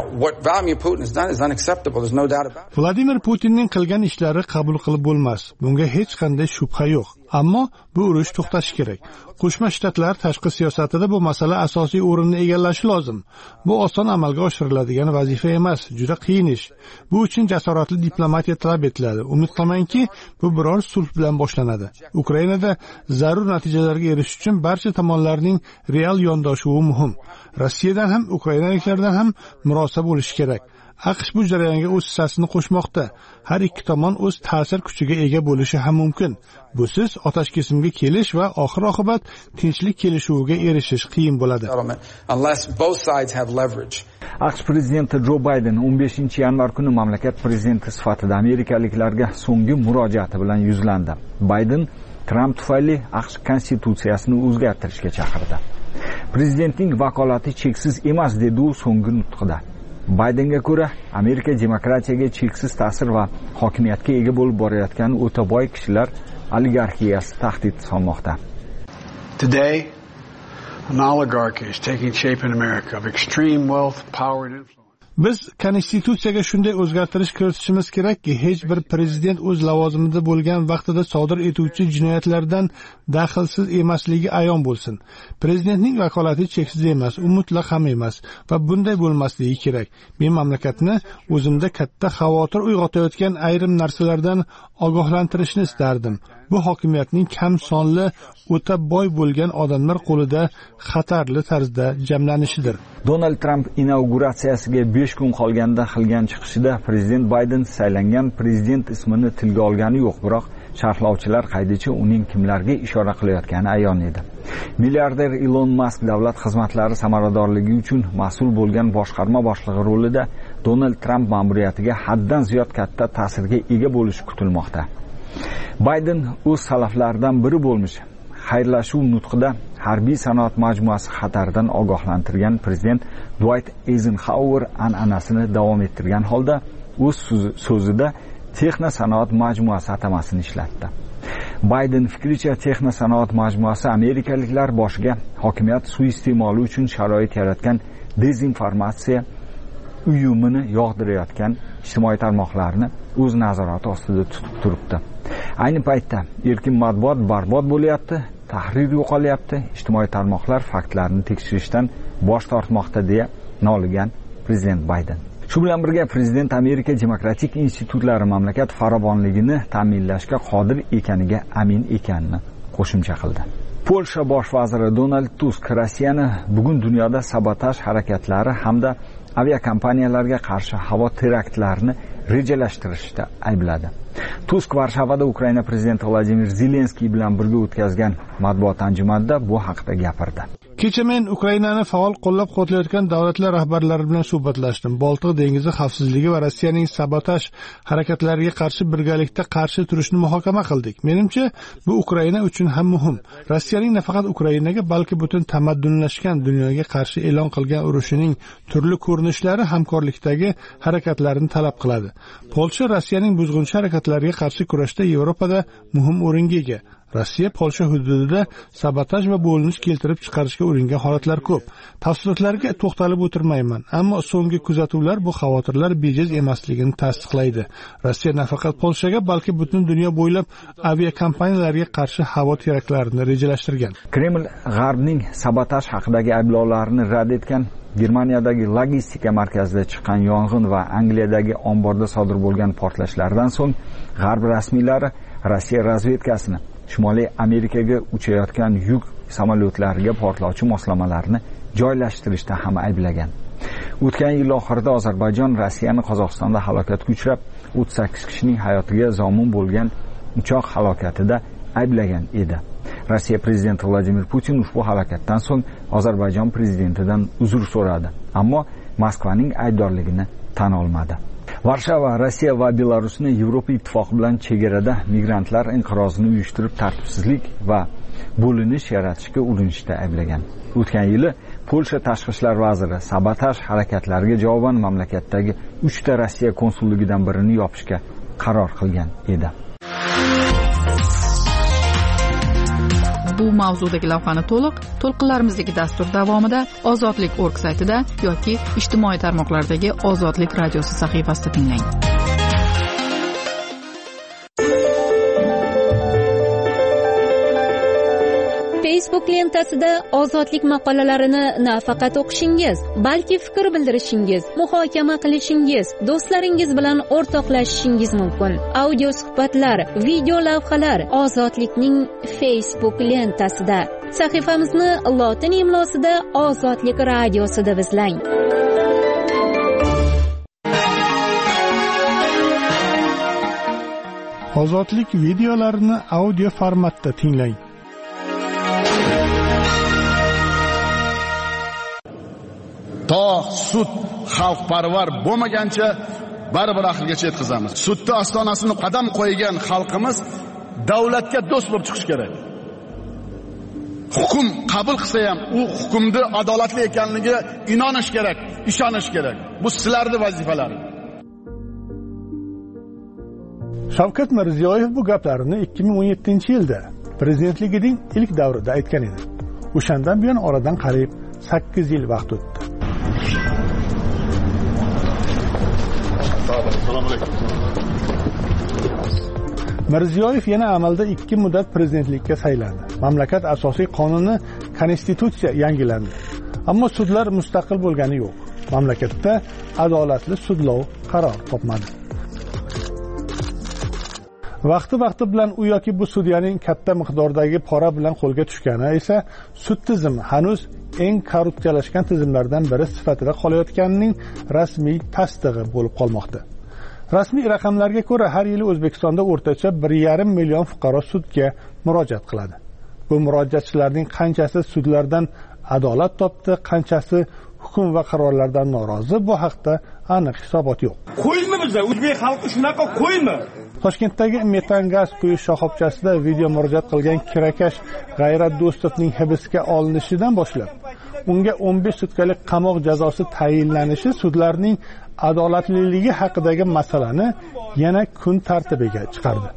Vladimir Putinning qilgan ishlari qabul qilib bo'lmas. Bunga hech qanday shubha yo'q. Ammo bu urush to'xtashi kerak. Qo'shma Shtatlar tashqi siyosatida bu masala asosiy o'rinni egallashi lozim. Bu oson amalga oshiriladigan vazifa emas, juda qiyin ish. Bu uchun jasoratli diplomatiya talab etiladi. Umid qilamanki, bu biror sulh bilan boshlanadi. Ukrainada zarur natijalarga erishish uchun barcha tomonlarning real yondoshuvi muhim. Rossiyadan ham, ukrainaliklardan ham murosa bo'lishi kerak. AQSh bu jarayonga o'z hissasini qo'shmoqda. Har ikki tomon o'z ta'sir kuchiga ega bo'lishi ham mumkin. Busiz otashkesimga kelish va oxir-oqibat tinchlik kelishuviga erishish qiyin bo'ladi. AQSh prezidenti Jo Bayden o'n beshinchi yanvar kuni mamlakat prezidenti sifatida amerikaliklarga so'nggi murojaati bilan yuzlandi. Bayden Trump tufayli AQSh konstitutsiyasini o'zgartirishga chaqirdi. Prezidentning vakolati cheksiz emas, dedi u so'nggi nutqida. Baydenga ko'ra, Amerika demokratiyaga cheksiz ta'sir va hokimiyatga ega bo'lib borayotgan o'ta boy kishilar oligarxiyasi tahdid solmoqda. Today, an oligarchy is taking shape in America of extreme wealth, power and influence. Biz konstitutsiyaga shunday o'zgartirish kiritishimiz kerakki, hech bir prezident o'z lavozimida bo'lgan vaqtida sodir etuvchi jinoyatlardan daxlsiz emasligi ayon bo'lsin. Prezidentning vakolati cheksiz emas, u mutlaq ham emas va bunday bo'lmasligi kerak. Men mamlakatni o'zimda katta xavotir uyg'otayotgan ayrim narsalardan ogohlantirishni istardim. Bu hokimiyatning kam sonli, o'ta boy bo'lgan odamlar qo'lida xatarli tarzda jamlanishidir. Donald Trump inauguratsiyasiga besh kun qolganda qilgan chiqishida prezident Bayden saylangan prezident ismini tilga olgani yo'q, biroq sharhlovchilar qaydicha uning kimlarga ishora qilayotgani ayon edi. Milliarder Elon Musk davlat xizmatlari samaradorligi uchun mas'ul bo'lgan boshqarma boshlig'i rolida Donald Trump ma'muriyatiga haddan ziyod katta ta'sirga ega bo'lishi kutilmoqda. Bayden o'z salaflaridan biri bo'lmish. Xayrlashuv nutqida harbiy sanoat majmuasi xatardan ogohlantirgan prezident Dwight Eisenhower an'anasini davom ettirgan holda o'z so'zida Texno sanoat majmuasi atamasini ishlatdi. Bayden fikricha, Texno sanoat majmuasi amerikaliklar boshiga hokimiyat suiiste'moli uchun sharoit yaratgan dezinformatsiya uyumini yog'dirayotgan ijtimoiy tarmoqlarni o'z nazorati ostida tutib turibdi. Ayni paytda erkin matbuot barbod bo'lyapti, tahrir yo'qolyapti, ijtimoiy tarmoqlar faktlarni tekshirishdan bosh tortmoqda, deya noligan prezident Bayden. Shu bilan birga prezident Amerika demokratik institutlari mamlakat farovonligini ta'minlashga qodir ekaniga amin ekanini qo'shimcha qildi. Polsha bosh vaziri Donald Tusk Rossiyani bugun dunyoda sabotaj harakatlari hamda aviakompaniyalarga qarshi havo teraktlarini rejalashtirishda aybladi. Tusk Varshavada Ukraina prezidenti Vladimir Zelenskiy bilan birga o'tkazgan matbuot anjumanida bu haqida gapirdi. Kecha men Ukrainani faol qo'llab-quvvatlayotgan davlatlar rahbarlari bilan suhbatlashdim. Boltiq dengizi xavfsizligi va Rossiyaning sabotaj harakatlariga qarshi birgalikda qarshi turishni muhokama qildik. Menimcha, bu Ukraina uchun ham muhim. Rossiyaning nafaqat Ukrainaga, balki butun tamaddunlashgan dunyoga qarshi e'lon qilgan urushining turli ko'rinishlari hamkorlikdagi harakatlarni talab qiladi. Polsha Rossiyaning buzg'unchi harakatlariga qarshi kurashda Yevropada muhim o'ringa ega. Rossiya Polsha hududida sabotaj va bo'linish keltirib chiqarishga uringan holatlar ko'p. Tafsilotlarga to'xtalib o'tirmayman, ammo so'nggi kuzatuvlar bu xavotirlar bejiz emasligini tasdiqlaydi. Rossiya nafaqat Polshaga, balki butun dunyo bo'ylab aviakompaniyalarga qarshi havo teraktlarini rejalashtirgan. Kreml G'arbning sabotaj haqidagi ayblovlarini rad etgan. Germaniyadagi logistika markazida chiqqan yong'in va Angliyadagi omborda sodir bo'lgan portlashlardan so'ng G'arb rasmiylari Rossiya razvedkasini Shimoliy Amerikaga uchayotgan yuk samolyotlariga portlovchi moslamalarni joylashtirishda ham ayblagan. O'tgan yil oxirida Ozarbayjon Rossiyani Qozog'istonda halokatga uchrab, o'ttiz sakkiz kishining hayotiga zomin bo'lgan uchoq halokatida ayblagan edi. Rossiya prezidenti Vladimir Putin ushbu halokatdan so'ng Ozarbayjon prezidentidan uzr so'radi, ammo Moskvaning aybdorligini tan olmadi. Varshava Rossiya va Belarusni Yevropa ittifoqi bilan chegarada migrantlar inqirozini uyushtirib, tartibsizlik va bo'linish yaratishga urinishda ayblagan. O'tgan yili Polsha tashqi ishlar vaziri sabotaj harakatlariga javoban mamlakatdagi uchta Rossiya konsulligidan birini yopishga qaror qilgan edi. Bu mavzudagi lavhani to'liq to'lqinlarimizdagi dastur davomida Ozodlik nokta org saytida yoki ijtimoiy tarmoqlardagi Ozodlik radiosi sahifasida tinglang. Facebook lentasida ozodlik maqolalarini nafaqat o'qishingiz, balki fikr bildirishingiz, muhokama qilishingiz, do'stlaringiz bilan o'rtoqlashishingiz mumkin. Audio suhbatlar, video lavhalar Ozodlikning Facebook lentasida. Sahifamizni lotin imlosida Ozodlik radiosi deb izlang. Ozodlik videolarini audio formatda tinglang. To sud xalqparvar bo'lmagancha baribir oxirigacha yetkazamiz. Sudda ostonasini qadam qo'ygan xalqimiz davlatga do'st bo'lib chiqish kerak. Hukm qabul qilsa ham u hukmni adolatli ekanligiga inonish kerak, ishonish kerak. Bu sizlarning vazifalaringiz. Shavkat Mirziyoyev bu gaplarini ikki ming o'n yettinchi yilda prezidentligining ilk davrida aytgan edi. O'shandan buyon oradan qariyb sakkiz yil vaqt o'tdi. Mirziyoyev yana amalda ikki muddat prezidentlikka saylandi. Mamlakat asosiy qonuni konstitutsiya yangilandi. Ammo sudlar mustaqil bo'lgani yo'q. Mamlakatda adolatli sudlov qaror topmadi. Vaqti-vaqti bilan u yoki bu sudyaning katta miqdordagi pora bilan qo'lga tushgani esa sud tizimi hanuz eng korrupsiyalashgan tizimlardan biri sifatida qolayotganining rasmiy tasdig'i bo'lib qolmoqda. Rasmiy raqamlarga ko'ra har yili O'zbekistonda o'rtacha bir yarim million fuqaro sudga murojaat qiladi. Bu murojaatchilarning qanchasi sudlardan adolat topdi, qanchasi hukm va qarorlardan norozi, bu haqda aniq hisobot yo'q. Qo'ymi bizlar o'zbek xalqi shunaqa qo'ymi? Toshkentdagi metan gaz quyish shoxobchasida video murojaat qilgan kirakash G'ayrat Do'stovning hibsga olinishidan boshlab unga o'n besh sutkalik qamoq jazosi tayinlanishi sudlarning adolatliligi haqidagi masalani yana kun tartibiga chiqardi.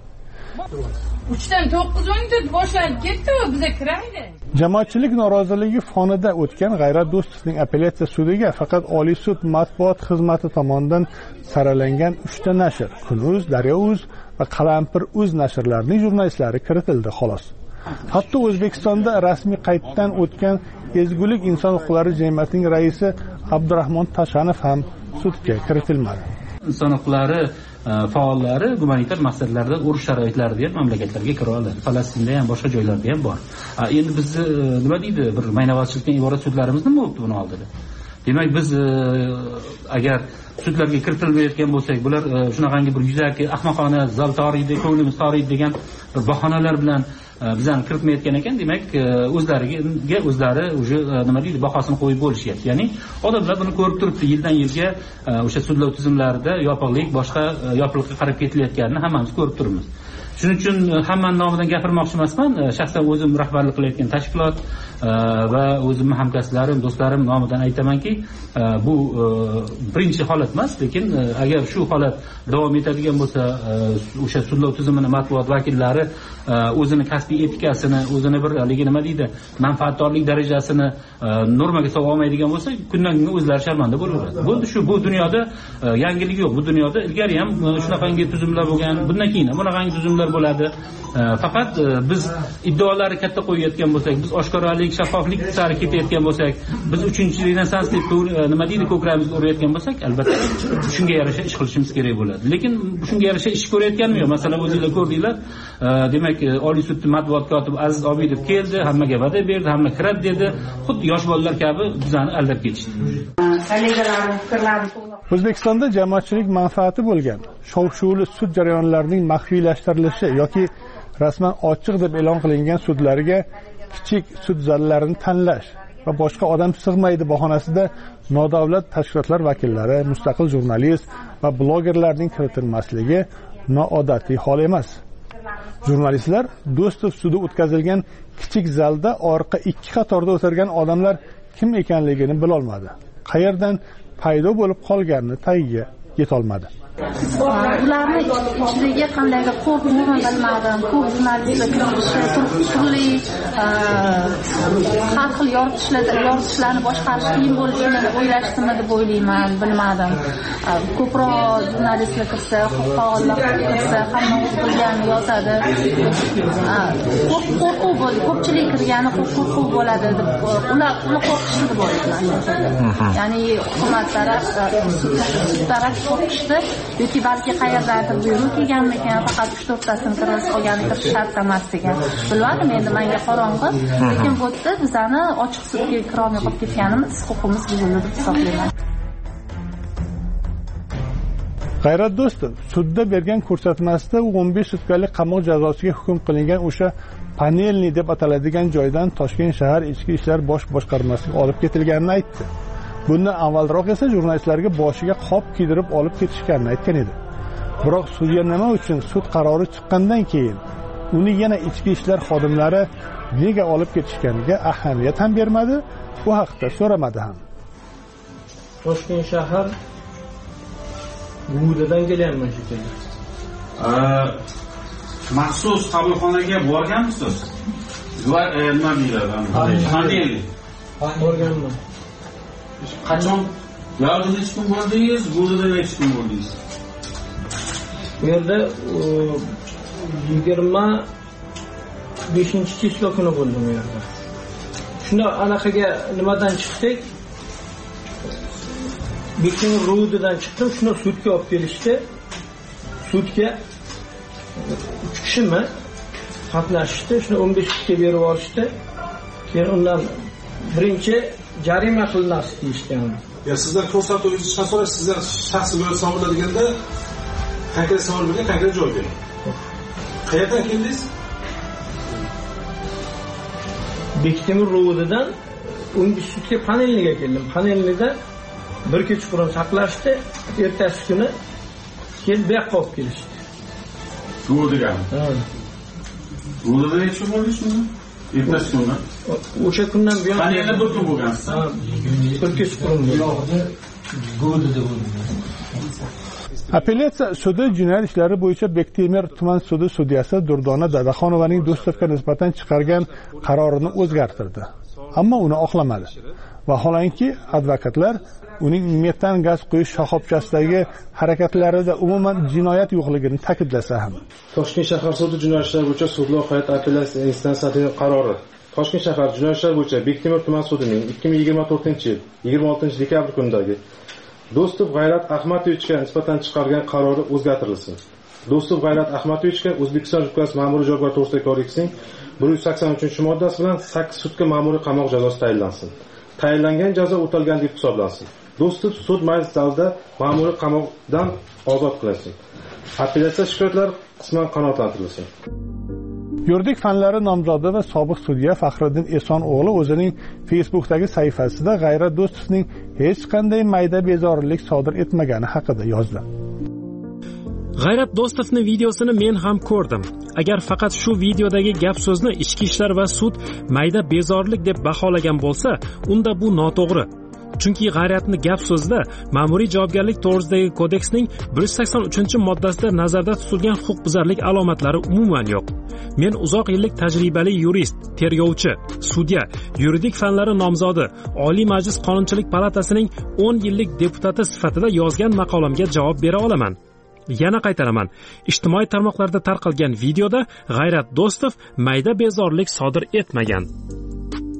uchdan to'qqiz o'n deb boshlanib ketdi, bizga kiraydi. Jamoatchilik noroziligi fonida o'tgan G'ayrat Do'stovning apellyatsiya sudiga faqat Oliy sud matbuot xizmati tomonidan saralangan uchta nashr, Kun.uz, Daryo.uz va Qalampir.uz nashrlarining jurnalistlari kiritildi xolos. Hatto O'zbekistonda rasmiy qayddan o'tgan Ezgulik inson huquqlari jamiyatining raisi Abdurahmon Tashanov ham sudga kiritilmadi. Inson huquqlari faollari gumanitar maqsadlarda urush sharoitlarida ham mamlakatlarga kira oladi. Falastinda ham boshqa joylarda ham bor. Endi biz nima deydi, bir maynavozchilikdan iborat sudlarimiz nima bo'libdi buni oldida? Demak biz agar sudlarga kiritilmayotgan bo'lsak, bular shunaqangi bir yuzaki ahmoqona zal toriydi, ko'nglimiz toriydi degan bir bahonalar bilan bizani kiritmayotgan ekan, demak o'zlariga o'zlari o'sha nima deydi, bahosini qo'yib bo'lishyapti. Ya'ni odamlar buni ko'rib turibdi, yildan yilga o'sha sudlov tizimlarida yopiqlik, boshqa yopiqlikka qarab ketilayotganini hammamiz ko'rib turibmiz. Shuning uchun hammaning nomidan gapirmoqchi emasman. Shaxsan o'zim rahbarlik qilayotgan tashkilot va o'zimning hamkasblarim, do'stlarim nomidan aytamanki, bu birinchi holat emas, lekin agar shu holat davom etadigan bo'lsa, o'sha sudlov tizimini matbuot vakillari o'zini kasbiy etikasini, o'zini bir haligi nima deydi, manfaatdorlik darajasini normaga solib olmaydigan bo'lsa, kundan kunga o'zlari sharmanda bo'laveradi. Bo'ldi shu, bu dunyoda yangilik yo'q. Bu dunyoda ilgari ham shunaqangi tuzumlar bo'lgan, bundan keyin ham bunaqangi tuzumlar bo'ladi. Faqat biz iddaolarni katta qo'yayotgan bo'lsak, biz oshkoralik ochiqlik shaffoflik sari ketayotgan bo'lsak, biz uchinchi renessans deb nima deydi ko'kramizga urayotgan bo'lsak, albatta shunga yarasha ish qilishimiz kerak bo'ladi. Lekin shunga yarasha ish ko'rayotganmi yo'q? Masalan, o'zingizlar ko'rdinglar, demak Oliy sud matbuot kotibi Aziz Obidov keldi, hammaga va'da berdi, hamma kiradi dedi. Xuddi yosh bolalar kabi bizani aldab ketishdi. O'zbekistonda jamoatchilik manfaati bo'lgan shov-shuvli sud jarayonlarining maxfiylashtirilishi yoki rasman ochiq deb e'lon qilingan sudlarga kichik sud zallarini tanlash va boshqa odam sig'maydi bahonasida nodavlat tashkilotlar vakillari, mustaqil jurnalist va blogerlarning kiritilmasligi noodatiy hol emas. Jurnalistlar Do'stov sudi o'tkazilgan kichik zalda orqa ikki qatorda o'tirgan odamlar kim ekanligini bilolmadi. Qayerdan paydo bo'lib qolganini tagiga yetolmadi. Ularni ichidagi qandaydir qo'rquvni bilmadim. Ko'p jurnalistlar turli har xil yoritishlarni boshqarish qiyin bo'lishini o'ylashdimi deb o'ylayman, bilmadim. Ko'proq jurnalistlar kirsa, faollar kirsa, hamma o'z bilganini yozadi. Qo'rquv bo'ldi, ko'pchilik kirgani qo'rquv bo'ladi deb ular ular qo'rqishdi deb o'ylayman. Ya'ni hukumat taraf, taraf qo'rqishdi. Yoki balki qayerdandir buyruq kelganmikan, faqat uch to'rttasini kirish qolgani kirish shart emas degan. Bilmadim, endi menga qorong'i, lekin bu yerda bizani ochiq sudga kira olmay qolib ketganimiz, huquqimiz buzildi deb hisoblayman. G'ayrat Do'stov sudda bergan ko'rsatmasida u o'n besh sutkalik qamoq jazosiga hukm qilingan o'sha panelni deb ataladigan joydan Toshkent shahar ichki ishlar bosh boshqarmasiga olib ketilganini aytdi. Bundan avvalroq esa jurnalistlarga boshiga qop kiydirib olib ketishganini aytgan edi. Biroq sudya nima uchun sud qarori chiqqandan keyin uni yana ichki ishlar xodimlari nega olib ketishganiga ahamiyat ham bermadi, bu haqda so'ramadi ham. Toshkent shahar Gudadan kelganman shekilli. Maxsus qabulxonaga borganmisiz? Va nima deyiladi? Qanday? Borganman. Qachon? Yordamda necha kun bo'ldingiz? Gudada necha kun bo'ldingiz? Bu yerda yigirma beshinchi cheklo kuni bo'ldim bu yerda. Shunda anaqaga nimadan chiqdik? Bekin ro'didan chiqdim, shuni sudga olib kelishdi. Sudga uch kishimi qatnashdi, shuni o'n besh kunga berib yuborishdi. Keyin undan birinchi jarima qilinasi deyishgan. Ya sizlar ko'rsatuvingizni so'rash, sizlar shaxsiy bo'lib savoladaganda konkret savol bergan, konkret javob bering. Qayerdan keldingiz? Bektemir ro'didan o'n besh sudga panelga keldim. Panelda bir kecha burun saqlashdi, ertasi kuni kelib bu yoqqa olib kelishdi. Ro'diga. Ha. Ro'dida necha kun bo'ldi shunda? Ertasi kuni. O'sha kundan buyon panelda bir kun bo'lgansiz. Ha, bir kecha burun. Ro'dida bo'ldi. Apellyatsiya sudi jinoyat ishlari bo'yicha Bektemir tuman sudi sudyasi Durdona Dadaxonovaning Do'stovga nisbatan chiqargan qarorini o'zgartirdi. Ammo uni oqlamadi. Vaholanki advokatlar uning metan gaz quyish shoxobchasidagi harakatlarida umuman jinoyat yo'qligini ta'kidlasa ham. Toshkent shahar sudi jinoyat ishlari bo'yicha sudlov hay'at apellyatsiya instansiyaning qarori. Toshkent shahar jinoyat ishlari bo'yicha Bektemir tuman sudining ikki ming yigirma to'rtinchi yil yigirma oltinchi dekabr kunidagi Do'stov G'ayrat Ahmadovichga nisbatan chiqargan qarori o'zgartirilsin. Do'stov G'ayrat Ahmadovichga O'zbekiston Respublikasi Ma'muriy javobgarlik to'g'risidagi kodeksining bir yuz sakson uchinchi moddasi bilan sakkiz sutka ma'muriy qamoq jazosi tayinlansin. Tayinlangan jazo o'talgan deb hisoblansin. Do'stov sud majlis zalida ma'muriy qamoqdan ozod qilinsin. Apellyatsiya shikoyatlari qisman qanoatlantirilsin. Yuridik fanlari nomzodi va sobiq sudya Faxriddin Eson o'g'li o'zining Facebook'dagi sahifasida G'ayrat Do'stovning hech qanday mayda bezorilik sodir etmagani haqida yozdi. G'ayrat Do'stovning videosini men ham ko'rdim. Agar faqat shu videodagi gap so'zni ichki ishlar va sud mayda bezorilik deb baholagan bo'lsa, unda bu noto'g'ri. Chunki G'ayratning gap so'zida ma'muriy javobgarlik to'g'risidagi kodeksning bir yuz sakson uchinchi moddasida nazarda tutilgan huquqbuzarlik alomatlari umuman yo'q. Men uzoq yillik tajribali yurist, tergovchi, sudya, yuridik fanlari nomzodi, Oliy Majlis Qonunchilik palatasining o'n yillik deputati sifatida yozgan maqolamga javob bera olaman. Yana qaytaraman. Ijtimoiy tarmoqlarda tarqalgan videoda G'ayrat Do'stov mayda bezorilik sodir etmagan.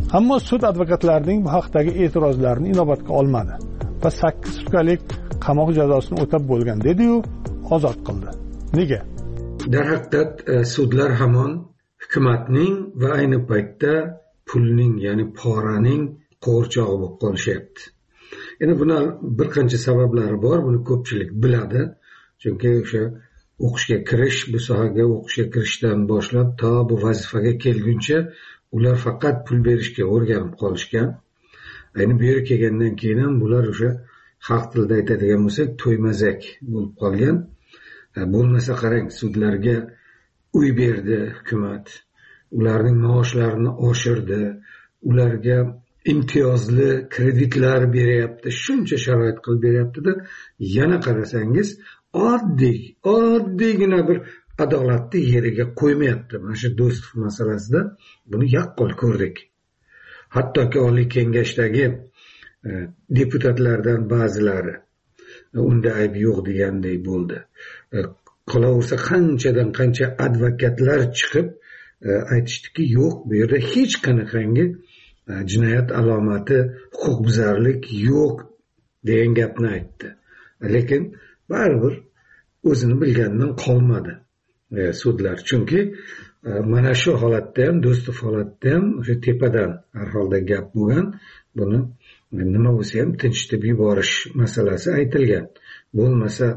Ammo sud advokatlarining bu haqdagi e'tirozlarini inobatga olmadi va sakkiz sutkalik qamoq jazosini o'tab bo'lgan dedi-yu, ozod qildi. Nega? Darhaqiqat sudlar hamon hukumatning va ayni paytda pulning, ya'ni poraning qo'rchog'i bo'lib qolishyapti. Endi buni bir qancha sabablari bor, buni ko'pchilik biladi. Chunki o'sha o'qishga kirish, bu sohaga o'qishga kirishdan boshlab to bu vazifaga kelguncha ular faqat pul berishga o'rganib qolishgan. Ayni bu yerga kelgandan keyin ham bular o'sha xalq tilida aytadigan bo'lsak, to'ymazak bo'lib qolgan. Bo'lmasa qarang, sudlarga uy berdi hukumat, ularning maoshlarini oshirdi, ularga imtiyozli kreditlar beryapti, shuncha sharoit qilib beryapti-da, yana qarasangiz oddiy, oddiygina bir adolatni yeriga qo'ymayapti. Mana shu Do'stov masalasida buni yaqqol ko'rdik. Hattoki Oliy Kengashdagi e, deputatlardan ba'zilari unda ayb yo'q deganday bo'ldi. E, qolaversa qanchadan qancha advokatlar chiqib e, aytishdiki, yo'q, bu yerda hech qanaqangi e, jinoyat alomati, huquqbuzarlik yo'q degan gapni aytdi. Lekin baribir o'zini bilganidan qolmadi e, sudlar. Chunki e, mana shu holatda ham, Do'stov holatda ham o'sha tepadan har holda gap bo'lgan. Buni nima bo'lsa ham tinchitib yuborish masalasi aytilgan. Bo'lmasa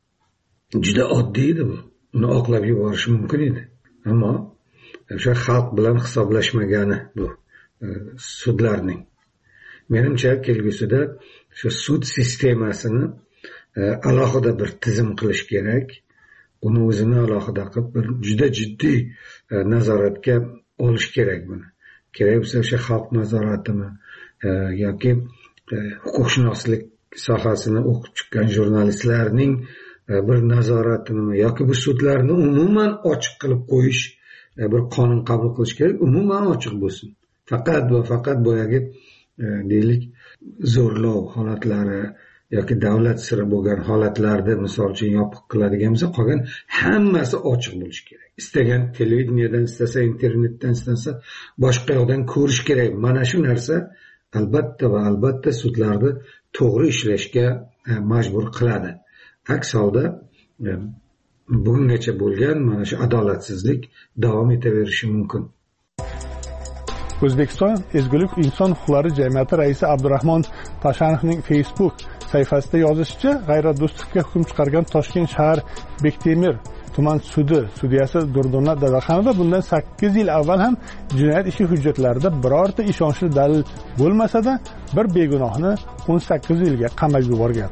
juda oddiy edi bu. Uni oqlab yuborish mumkin edi. Ammo o'sha xalq bilan hisoblashmagani bu e, sudlarning. Menimcha kelgusida shu sud sistemasini e, alohida bir tizim qilish kerak. Uni o'zini alohida qilib bir juda jiddiy e, nazoratga olish kerak buni. Kerak bo'lsa o'sha xalq nazoratimi e, yoki e, huquqshunoslik sohasini o'qib chiqqan jurnalistlarning e, bir nazoratini yoki bu sudlarni umuman ochiq qilib qo'yish, e, bir qonun qabul qilish kerak, umuman ochiq bo'lsin. Faqat va faqat boyagi e, deylik zo'rlov holatlari yoki davlat siri bo'lgan holatlarda misol uchun yopiq qiladigan bo'lsa, qolgan hammasi ochiq bo'lishi kerak. Istagan televideniyadan istasa, internetdan istasa, boshqa yoqdan ko'rish kerak. Mana shu narsa albatta va albatta sudlarni to'g'ri ishlashga majbur qiladi. Aks holda bugungacha bo'lgan mana shu adolatsizlik davom etaverishi mumkin. O'zbekiston Ezgulik inson huquqlari jamiyati raisi Abdurahmon Tashanovning Facebook sayfasida yozishicha, G'ayrat Do'stovga hukm chiqargan Toshkent shahar Bektemir tuman sudi sudyasi Durdona Dadaxonova bundan sakkiz yil avval ham jinoyat ishi hujjatlarida birorta ishonchli dalil bo'lmasa-da, bir begunohni o'n sakkiz yilga qamab yuborgan.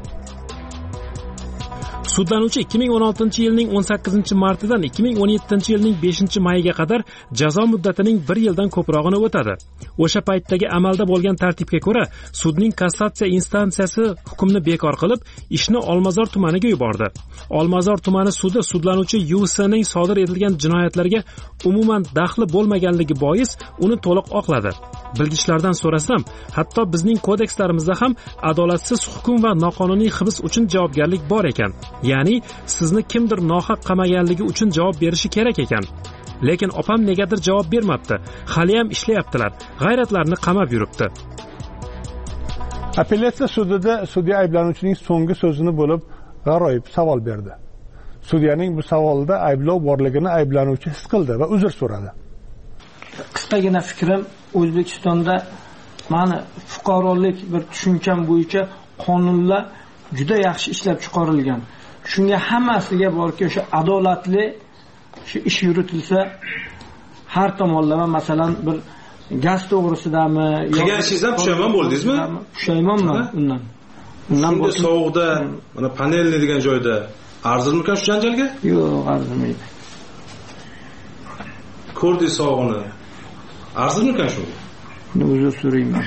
Sudlanuvchi ikki ming o'n oltinchi yilning o'n sakkizinchi martidan ikki ming o'n yettinchi yilning beshinchi mayiga qadar jazo muddatining bir yildan ko'prog'ini o'tadi. O'sha paytdagi amalda bo'lgan tartibga ko'ra, sudning kassatsiya instansiyasi hukmni bekor qilib, ishni Olmazor tumaniga yubordi. Olmazor tumani sudi sudlanuvchi Yu S'ning sodir etilgan jinoyatlarga umuman daxli bo'lmaganligi bois uni to'liq oqladi. Bildirishlardan so'rasam, hatto bizning kodekslarimizda ham adolatsiz hukm va noqonuniy hibs uchun javobgarlik bor ekan. Ya'ni sizni kimdir nohaq qamaganligi uchun javob berishi kerak ekan. Lekin opam negadir javob bermabdi. Hali ham ishlayaptilar. G'ayratlarni qamab yuribdi. Apellyatsiya sudida sudya ayblanuvchining so'nggi so'zini bo'lib g'aroyib savol berdi. Sudyaning bu savolida ayblov borligini ayblanuvchi his qildi va uzr so'radi. Qisqagina fikrim, O'zbekistonda mana fuqarolik bir tushuncham bo'yicha qonunlar juda yaxshi ishlab chiqarilgan. Shunga hammasiga borki, o'sha adolatli shu ish yuritilsa, har tomonlama, masalan, bir gaz to'g'risidami, qilgan ishingizdan pushaymon bo'ldingizmi? Pushaymonman undan. Undan bu sovuqda, mana panelni degan joyda arzirmikan shu janjalga? Yo'q, arzimaydi. Ko'rdingiz sovuqni. Arzirmikan shu? O'zi so'rayman.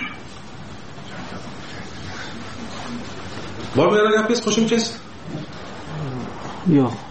Bormi yana gapingiz, qo'shimchasiz? Yo'q.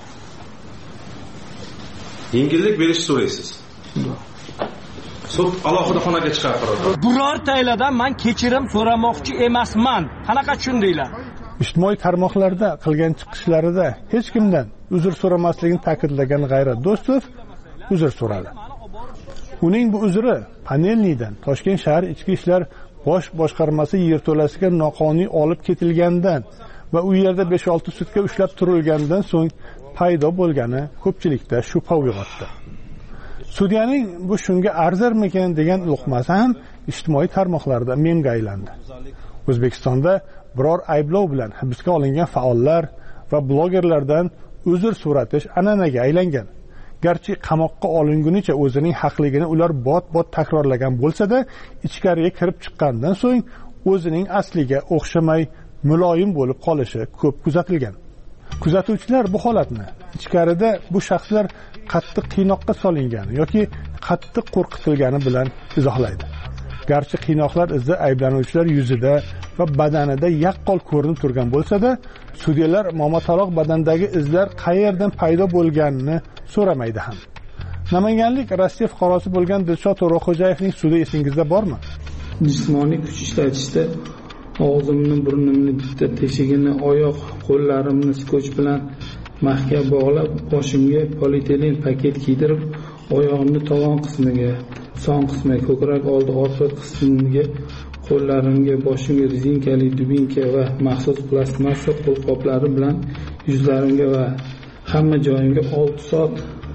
Yengillik berish so'raysiz. Yo'q. Sud alohida xonaga chiqartiradi. Birortaylardan men kechirim so'ramoqchi emasman. Qanaqa tushundinglar? Ijtimoiy tarmoqlarda qilgan chiqishlarida hech kimdan uzr so'ramasligini ta'kidlagan G'ayrat Do'stov uzr so'radi. Uning bu uzri Panelniydan Toshkent shahar ichki ishlar bosh boshqarmasi yerto'lasiga noqonuniy olib ketilgandan va u yerda besh olti sutka ushlab turilgandan so'ng paydo bo'lgani ko'pchilikda shubha uyg'otdi. Sudyaning bu shunga arzirmikan degan luqmasi ham ijtimoiy tarmoqlarda memga aylandi. O'zbekistonda biror ayblov bilan hibsga olingan faollar va blogerlardan uzr so'ratish an'anaga aylangan. Garchi qamoqqa olingunicha o'zining haqligini ular bot-bot takrorlagan bo'lsa-da, ichkariga kirib chiqqandan so'ng o'zining asliga o'xshamay muloyim bo'lib qolishi ko'p kuzatilgan. Kuzatuvchilar bu holatni ichkarida bu shaxslar qattiq qiynoqqa solingani yoki qattiq qo'rqitilgani bilan izohlaydi. Garchi qiynoqlar izi ayblanuvchilar yuzida va badanida yaqqol ko'rinib turgan bo'lsa-da, sudyalar momotaloq badandagi izlar qayerdan paydo bo'lganini so'ramaydi ham. Namanganlik Rossiya fuqarosi bo'lgan Dilshod To'raxo'jayevning sudi esingizda bormi? Jismoniy kuch ishlatishda og'zimni, burnimni, bitta teshigini, oyoq, qo'llarimni skoch bilan mahkam bog'lab, boshimga polietilen paket kiydirib, oyog'imni tovon qismiga, son qismiga, ko'krak oldi orqa qismiga, qo'llarimga, boshimga rezinkali dubinka va maxsus plastmassa qo'lqoplari bilan yuzlarimga va hamma joyimga olti soat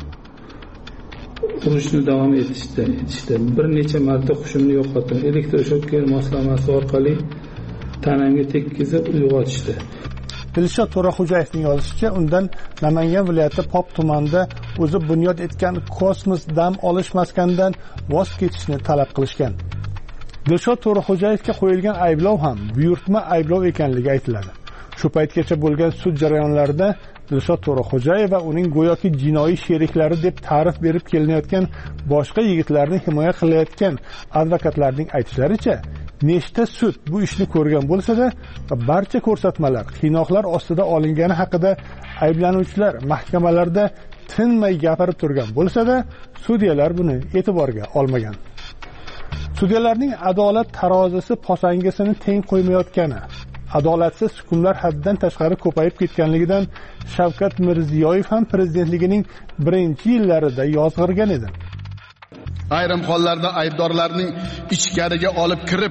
urishni davom etishdi. etishdi. Bir necha marta hushimni yo'qotdim. Elektroshoker moslamasi orqali tanamga tekkizib uyg'otishdi. Dilshod To'raxo'jayevning yozishicha, undan Namangan viloyati Pop tumanida o'zi bunyod etgan kosmos dam olish maskanidan voz kechishni talab qilishgan. Dilshod To'raxo'jayevga qo'yilgan ayblov ham buyurtma ayblov ekanligi aytiladi. Shu paytgacha bo'lgan sud jarayonlarida Dilshod To'raxo'jayev va uning go'yoki jinoiy sheriklari deb ta'rif berib kelinayotgan boshqa yigitlarni himoya qilayotgan advokatlarning aytishlaricha, nechta sud bu ishni ko'rgan bo'lsa-da, barcha ko'rsatmalar qiynoqlar ostida olingani haqida ayblanuvchilar mahkamalarda tinmay gapirib turgan bo'lsa-da, sudyalar buni e'tiborga olmagan. Sudyalarning adolat tarozisi posangasini teng qo'ymayotgani, adolatsiz hukmlar haddan tashqari ko'payib ketganligidan Shavkat Mirziyoyev ham prezidentligining birinchi yillarida yozg'irgan edi. Ayrim hollarda aybdorlarning ichkariga olib kirib,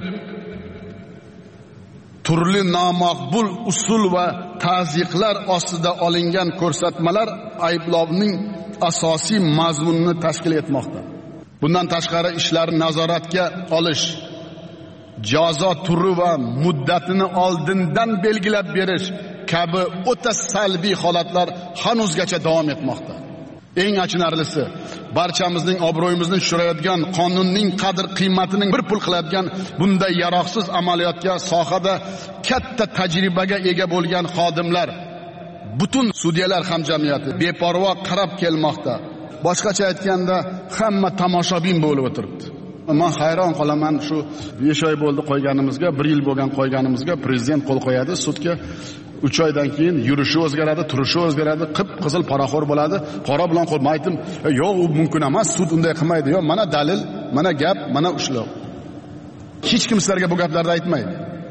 turli nomaqbul usul va ta'ziqlar ostida olingan ko'rsatmalar ayblovning asosiy mazmunini tashkil etmoqda. Bundan tashqari ishlarni nazoratga olish, jazo turi va muddatini oldindan belgilab berish kabi o'ta salbiy holatlar hanuzgacha davom etmoqda. Eng achinarlisi, barchamizning obro'yimizni tushirayotgan, qonunning qadr qiymatining bir pul qiladigan bunday yaroqsiz amaliyotga sohada katta tajribaga ega bo'lgan xodimlar, butun sudyalar hamjamiyati beparvo qarab kelmoqda. Boshqacha aytganda, hamma tomoshabin bo'lib o'tiribdi. Men hayron qolaman, shu besh oy bo'ldi qo'yganimizga, bir yil bo'lgan qo'yganimizga prezident qo'l qo'yadi, sudga uch oydan keyin yurishi o'zgaradi, turishi o'zgaradi, qip-qizil paraxo'r bo'ladi. Qora bilan qo'l aytdim, yo'q, u mumkin emas, sud unday qilmaydi. Yo'q, mana dalil, mana gap, mana ushlov. Hech kim sizlarga bu gaplarni aytmaydi.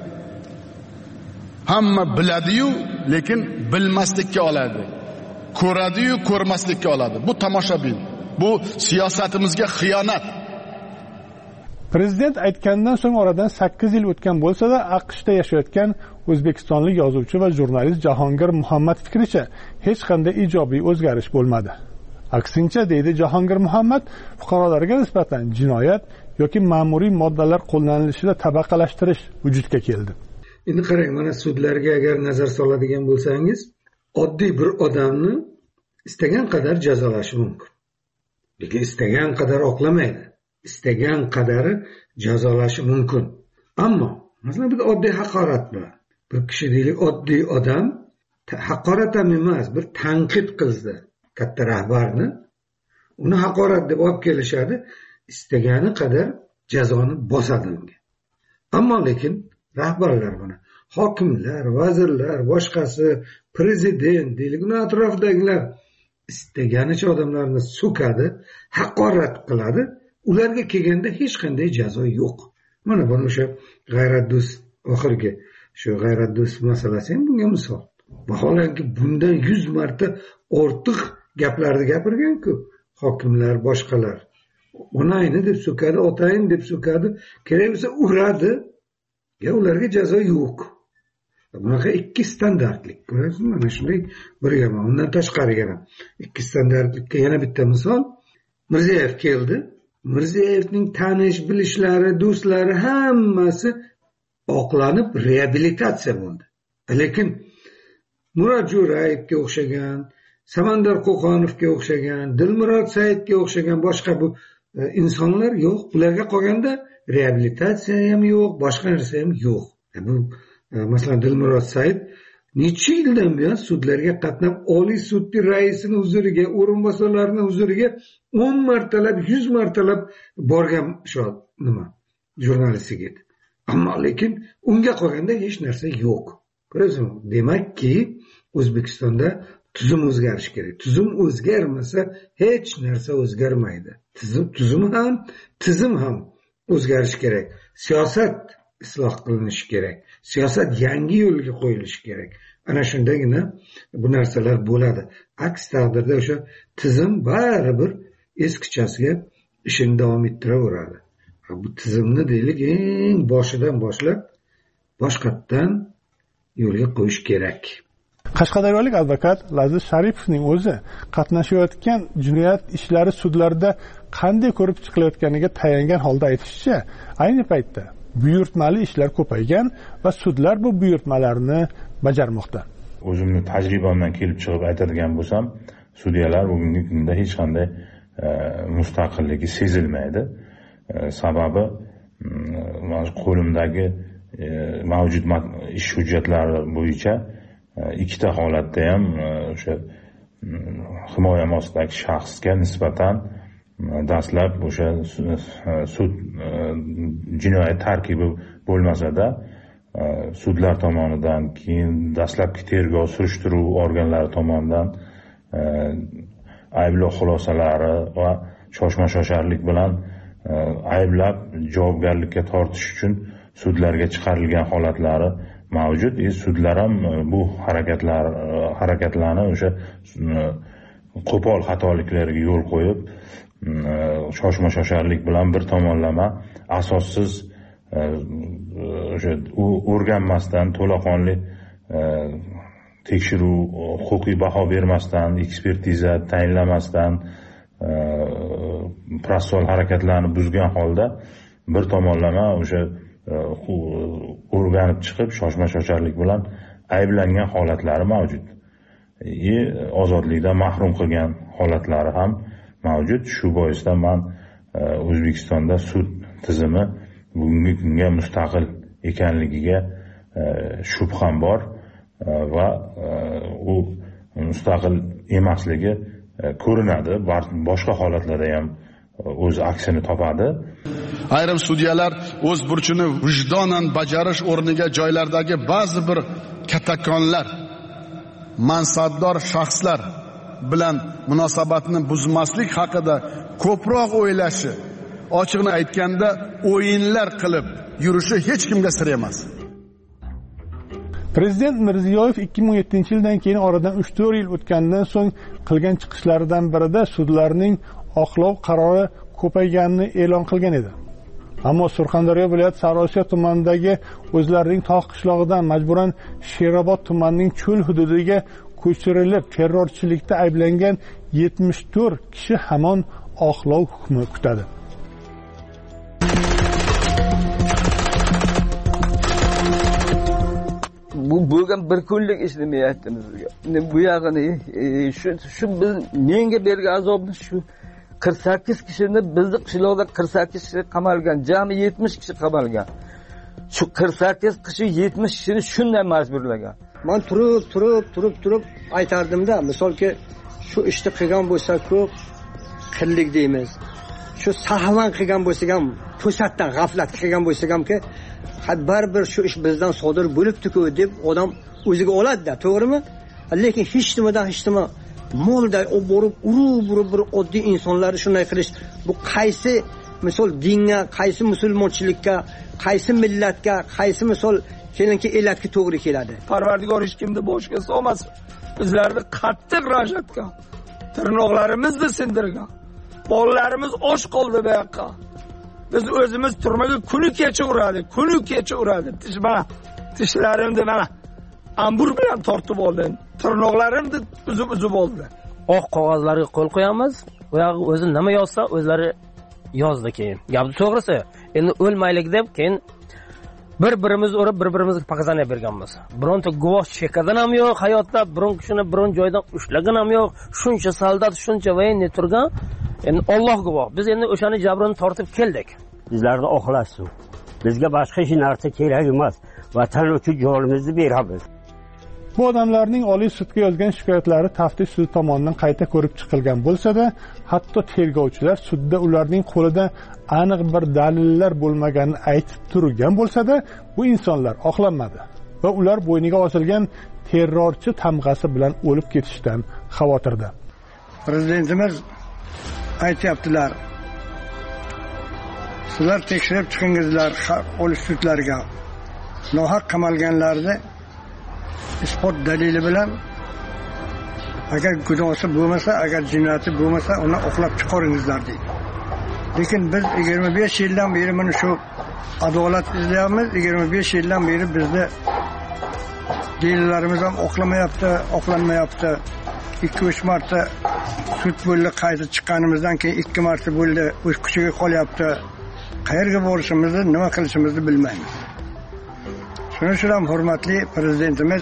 Hamma biladi-yu, lekin bilmaslikka oladi. Ko'radi-yu, ko'rmaslikka oladi. Bu tomoshabin. Bu siyosatimizga xiyonat. Prezident aytgandan so'ng oradan sakkiz yil o'tgan bo'lsa-da, AQShda yashayotgan o'zbekistonlik yozuvchi va jurnalist Jahongir Muhammad fikricha hech qanday ijobiy o'zgarish bo'lmadi. Aksincha, deydi Jahongir Muhammad, fuqarolarga nisbatan jinoyat yoki ma'muriy moddalar qo'llanilishida tabaqalashtirish vujudga keldi. Endi qarang, mana sudlarga agar nazar soladigan bo'lsangiz, oddiy bir odamni istagan qadar jazolashi mumkin. Lekin istagan qadar oqlamaydi. Istagan qadari jazolashi mumkin. Ammo masalan bir oddiy haqorat bilan bir kishi deylik, oddiy odam haqorat ham emas, bir tanqid qilsa katta rahbarni, uni haqorat deb olib kelishadi, istagani qadar jazoni bosadi unga. Ammo lekin rahbarlar buni hokimlar, vazirlar, boshqasi, prezident deylik, uni atrofidagilar istaganicha odamlarni so'kadi, haqorat qiladi. Ularga kelganda hech qanday jazo yo'q. Mana buni o'sha G'ayratdo'st oxirgi shu G'ayratdo'st masalasi ham bunga misol. Vaholanki bundan yuz marta ortiq gaplarni gapirgan-ku hokimlar, boshqalar. onangni deb so'kadi, otangni deb so'kadi, kerak bo'lsa uradi. Ya ularga jazo yo'q. Bunaqa ikki standartlik. Ko'rasizmi? Mana shunday bir yomon. Undan tashqari yana ikki standartlikka yana bitta misol. Mirziyoyev keldi. Mirziyoyevning tanish bilishlari, do'stlari hammasi oqlanib reabilitatsiya bo'ldi. Lekin Murod Jo'rayevga o'xshagan, Samandar Qo'qonovga o'xshagan, Dilmurod Saidga o'xshagan boshqa bu e, insonlar yo'q. Ularga qolganda reabilitatsiya ham yo'q, boshqa narsa ham yo'q. E, bu e, masalan Dilmurod Said necha yildan buyon sudlarga qatnab, Oliy sudning raisini huzuriga, o'rinbosarlarning huzuriga o'n martalab, yuz martalab borgan shu nima jurnalist yigit. Ammo lekin unga qolganda hech narsa yo'q. Ko'rasizmi? Demakki, O'zbekistonda tuzum o'zgarishi kerak. Tuzum o'zgarmasa hech narsa o'zgarmaydi. Tuzum tuzum ham, tizim ham o'zgarishi kerak. Siyosat isloh qilinishi kerak. Siyosat yangi yo'lga qo'yilishi kerak. Ana shundagina bu narsalar bo'ladi. Aks taqdirda o'sha tizim baribir eskichasiga ishini davom ettiraveradi. Bu tizimni deylik eng boshidan boshlab boshqatdan yo'lga qo'yish kerak. Qashqadaryolik advokat Laziz Sharipovning o'zi qatnashayotgan jinoyat ishlari sudlarda qanday ko'rib chiqilayotganiga tayangan holda aytishicha, ayni paytda buyurtmali ishlar ko'paygan va sudlar bu buyurtmalarni bajarmoqda. O'zimni tajribamdan kelib chiqib aytadigan bo'lsam, sudyalar bugungi kunda hech qanday e, mustaqilligi sezilmaydi. E, sababi e, qo'limdagi e, mavjud ish hujjatlari bo'yicha e, ikkita holatda ham o'sha e, himoya ostidagi shaxsga nisbatan dastlab o'sha sud jinoyat tarkibi bo'lmasa-da sudlar tomonidan, keyin dastlabki tergov surishtiruv organlari tomonidan ayblov xulosalari va shoshma shosharlik bilan ayblab javobgarlikka tortish uchun sudlarga chiqarilgan holatlari mavjud. E, sudlar ham bu harakatlar harakatlarni o'sha qo'pol xatoliklarga yo'l qo'yib, shoshma shosharlik bilan bir tomonlama asossiz o'sha o'rganmasdan, to'laqonli tekshiruv, huquqiy baho bermasdan, ekspertiza tayinlamasdan protsessual harakatlarni buzgan holda bir tomonlama o'sha o'rganib chiqib shoshma shosharlik bilan ayblangan holatlari mavjud. E, ozodlikdan mahrum qilgan holatlari ham mavjud. Shu boisdan men O'zbekistonda sud tizimi bugungi kunga mustaqil ekanligiga shubham bor va u mustaqil emasligi ko'rinadi. Boshqa holatlarda ham o'z aksini topadi. Ayrim sudyalar o'z burchini vijdonan bajarish o'rniga joylardagi ba'zi bir katakonlar, mansabdor shaxslar bilan munosabatni buzmaslik haqida ko'proq o'ylashi, ochiqni aytganda o'yinlar qilib yurishi hech kimga sir emas. Prezident Mirziyoyev ikki ming o'n yettinchi yildan keyin oradan uch to'rt yil o'tgandan so'ng qilgan chiqishlaridan birida sudlarning oqlov qarori ko'payganini e'lon qilgan edi. Ammo Surxondaryo viloyat Sariosiyo tumanidagi o'zlarining tog' qishlog'idan majburan Sherobod tumanining cho'l hududiga ko'chirilib terrorchilikda ayblangan yetmish to'rt kishi hamon oqlov hukmi kutadi. Bu bo'lgan bir kunlik ish demayapti bizga. Bu yog'ini shu shu biz menga bergan azobni shu qirq sakkiz kishini bizni qishloqda qirq sakkiz kishi qamalgan, jami yetmish kishi qamalgan. Shu qirq sakkiz kishi yetmish kishini shunday majburlagan. Men turib, turib, turib, turib aytardimda, misolki shu ishni qilgan bo'lsa ko'p qillik deymiz. Shu sahvan qilgan bo'lsa ham, to'satdan g'aflat qilgan bo'lsa hamki, baribir shu ish bizdan sodir bo'libdi-ku deb odam o'ziga oladi-da, to'g'rimi? Lekin hech nimadan hech nima molda borib, urib-urib bir oddiy insonlarni shunday qilish, bu qaysi misol dinga, qaysi musulmonchilikka, qaysi millatga, qaysi misol kelinki elakka to'g'ri keladi. Parvardigor hech kimni boshga solmasin. Bizlarni qattiq rajatga, tirnoqlarimizni sindirgan. bolalarimiz och qoldi bu yoqqa. Biz o'zimiz turmaga kuni kecha uradi, kuni kecha uradi. Tish mana tishlarimni mana ambur bilan tortib oldim. Tirnoqlarimni uzib-uzib oldi. Oq qog'ozlarga qo'l qo'yamiz. U yog'i o'zi nima yozsa, o'zlari yozdi keyin. Gap to'g'risi, endi o'lmaylik deb keyin bir-birimizni urib, bir-birimizni pakazaniya berganmiz. Bironta guvoh chekadan ham yo'q, hayotda biron kishini biron joydan ushlagan ham yo'q. Shuncha soldat, shuncha voyenniy turgan. Endi Alloh guvoh. Biz endi o'shani jabrini tortib keldik. Bizlarni oqlasin. Bizga boshqa hech narsa kerak emas. Vatan uchun jonimizni beramiz. Bu odamlarning Oliy sudga yozgan shikoyatlari taftish sudi tomonidan qayta ko'rib chiqilgan bo'lsa-da, hatto tergovchilar sudda ularning qo'lida aniq bir dalillar bo'lmaganini aytib turgan bo'lsa-da, bu insonlar oqlanmadi va ular bo'yniga osilgan terrorchi tamg'asi bilan o'lib ketishdan xavotirda. Prezidentimiz aytyaptilar, sizlar tekshirib chiqingizlar Oliy sudlarga. Nohaq qamalganlarni isbot dalili bilan agar gunohi bo'lmasa, agar jinoyati bo'lmasa, uni oqlab chiqaringizlar deydi. Lekin biz yigirma besh yildan beri mana shu adolat izlayapmiz. yigirma besh yildan beri bizni delillarimiz ham oqlamayapti, oqlanmayapti. ikki uch marta sud bo'ldi, qayta chiqqanimizdan keyin ikki marta bo'ldi, o'z kuchiga qolyapti. Qayerga borishimizni, nima qilishimizni bilmaymiz. Shuning uchun ham hurmatli prezidentimiz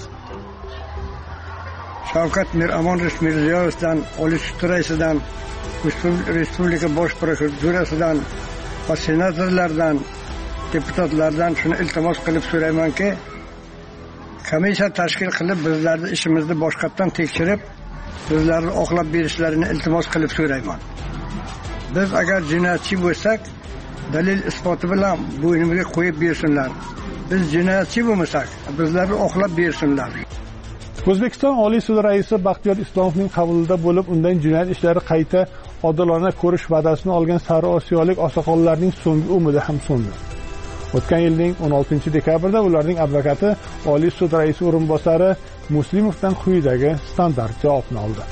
Shavkat Mirziyoyev Mirziyoyevdan, Oliy sud raisidan, Respublika bosh prokuraturasidan va senatorlardan, deputatlardan shuni iltimos qilib so'raymanki, komissiya tashkil qilib bizlarni ishimizni boshqatdan tekshirib, bizlarni oqlab berishlarini iltimos qilib so'rayman. Biz agar jinoyatchi bo'lsak, dalil isboti bilan bo'ynimizga qo'yib bersinlar. Biz jinoyatchi bo'lmasak, bizlarni oqlab bersinlar. O'zbekiston Oliy sudi raisi Baxtiyor Islomovning qabulida bo'lib, undan jinoyat ishlari qayta odilona ko'rish va'dasini olgan Sari Osiyolik oqsoqollarning so'nggi umidi ham so'ndi. O'tgan yilning o'n oltinchi dekabrda ularning advokati Oliy sud raisi o'rinbosari Muslimovdan quyidagi standart javobni oldi.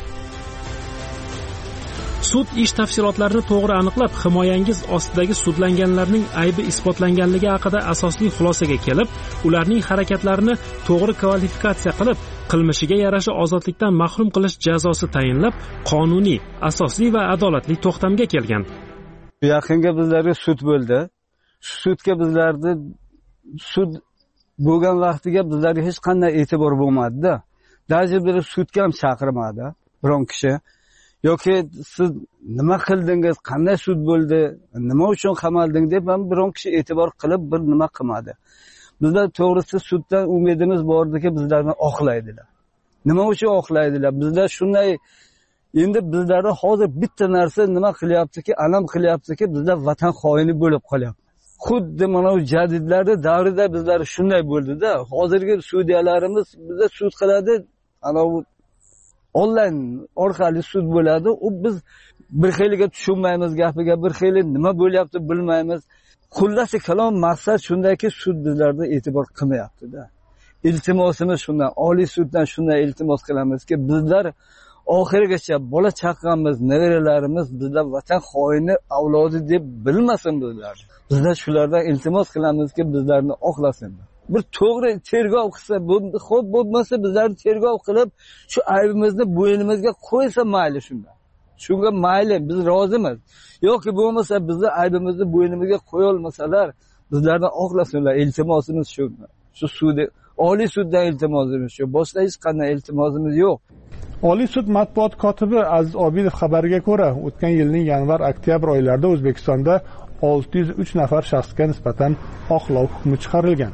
Sud ish tafsilotlarini to'g'ri aniqlab, himoyangiz ostidagi sudlanganlarning aybi isbotlanganligi haqida asosli xulosaga kelib, ularning harakatlarini to'g'ri kvalifikatsiya qilib, qilmishiga yarasha ozodlikdan mahrum qilish jazosi tayinlab, qonuniy, asosli va adolatli to'xtamga kelgan. Yaqinga bizlarga sud bo'ldi. Shu sudga bizlarni sud bo'lgan vaqtiga bizlarga hech qanday e'tibor bo'lmadi-da. Даже bir sudga ham chaqirmadi biron kishi. Yoki siz nima qildingiz, qanday sud bo'ldi, nima uchun qamalding deb ham biron kishi e'tibor qilib bir nima qilmadi. Bizlar to'g'risi suddan umidimiz bordiki, bizlarni oqlaydilar. Nima uchun oqlaydilar? Bizlar shunday, endi bizlarni hozir bitta narsa nima qilyaptiki, alam qilyaptiki, bizlar vatan xoini bo'lib qolyapmiz. Xuddi mana bu jadidlarning davrida bizlar shunday bo'ldi-da. Hozirgi sudyalarimiz bizda sud qiladi, ana bu onlayn orqali sud bo'ladi. U biz bir xiliga tushunmaymiz gapiga, bir xili nima bo'lyapti bilmaymiz. Xullasi kalom maqsad shundayki, sud bizlarga e'tibor qilmayapti-da. Iltimosimiz shundan, Oliy suddan shunday iltimos qilamizki, bizlar oxirigacha bola chaqamiz, nevaralarimiz bizlar vatan xoini avlodi deb bilmasin bizlar. Bizlar shulardan iltimos qilamizki, bizlarni oqlasin. Bir to'g'ri tergov qilsa, xo'p bo'lmasa bizlarni tergov qilib, shu aybimizni bo'ynimizga qo'ysa mayli shundan. Shunga mayli, biz rozimiz. Yoki bo'lmasa bizni aybimizni bo'ynimizga qo'ya olmasalar, bizlarni oqlasinlar. Iltimosimiz shu. Shu sudi, Oliy suddan iltimosimiz shu. Boshqa hech qanday iltimosimiz yo'q. Oliy sud matbuot kotibi Aziz Obidov xabariga ko'ra, o'tgan yilning yanvar-oktyabr oylarida O'zbekistonda olti yuz uch nafar shaxsga nisbatan oqlov hukmi chiqarilgan.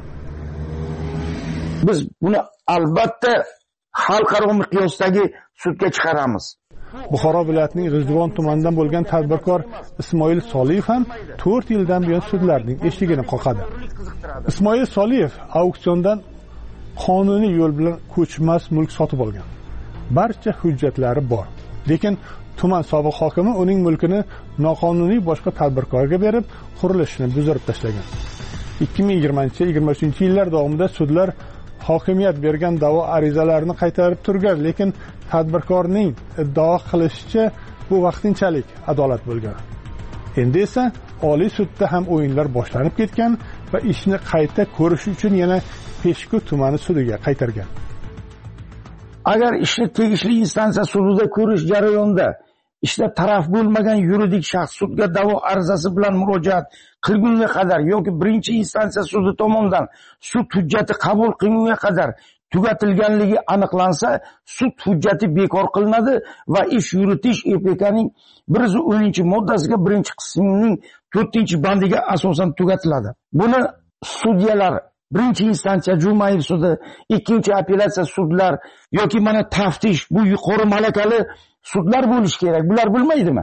Biz buni albatta xalqaro miqyosdagi sudga chiqaramiz. Buxoro viloyatining G'ijduvon tumanidan bo'lgan tadbirkor Ismoil Soliyev ham to'rt yildan buyon sudlarning eshigini qoqadi. Ismoil Soliyev auksiondan qonuniy yo'l bilan ko'chmas mulk sotib olgan. Barcha hujjatlari bor. Lekin tuman sobiq hokimi uning mulkini noqonuniy boshqa tadbirkorga berib, qurilishni buzdirib tashlagan. ikki ming yigirmanchi yigirma uchinchi yillar davomida sudlar hokimiyat bergan da'vo arizalarini qaytarib turgan, lekin tadbirkorning iddao qilishicha bu vaqtinchalik adolat bo'lgan. Endi esa Oliy sudda ham o'yinlar boshlanib ketgan va ishni qayta ko'rish uchun yana Peshku tumani sudiga qaytargan. Agar ishni tegishli instansiya sudida ko'rish jarayonida ishda taraf bo'lmagan yuridik shaxs sudga da'vo arizasi bilan murojaat qilgunga qadar yoki birinchi instansiya sudi tomonidan sud hujjati qabul qilingunga qadar tugatilganligi aniqlansa, sud hujjati bekor qilinadi va ish yuritish E P K'ning bir yuz o'ninchi moddasiga birinchi qismining to'rtinchi bandiga asosan tugatiladi. Buni sudyalar birinchi instansiya Jumayev sudi, ikkinchi apellyatsiya sudlar yoki mana taftish bu yuqori malakali sudlar bo'lishi kerak. Bular bo'lmaydimi?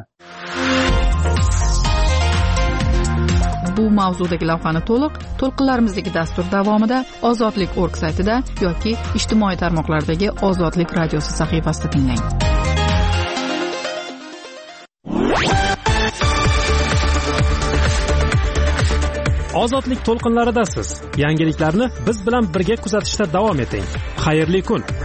Bu mavzudagi lavhani to'liq to'lqinlarimizdagi dastur davomida Ozodlik nokta org saytida yoki ijtimoiy tarmoqlardagi Ozodlik radiosi sahifasida tinglang. Ozodlik to'lqinlaridasiz. Yangiliklarni biz bilan birga kuzatishda davom eting. Xayrli kun.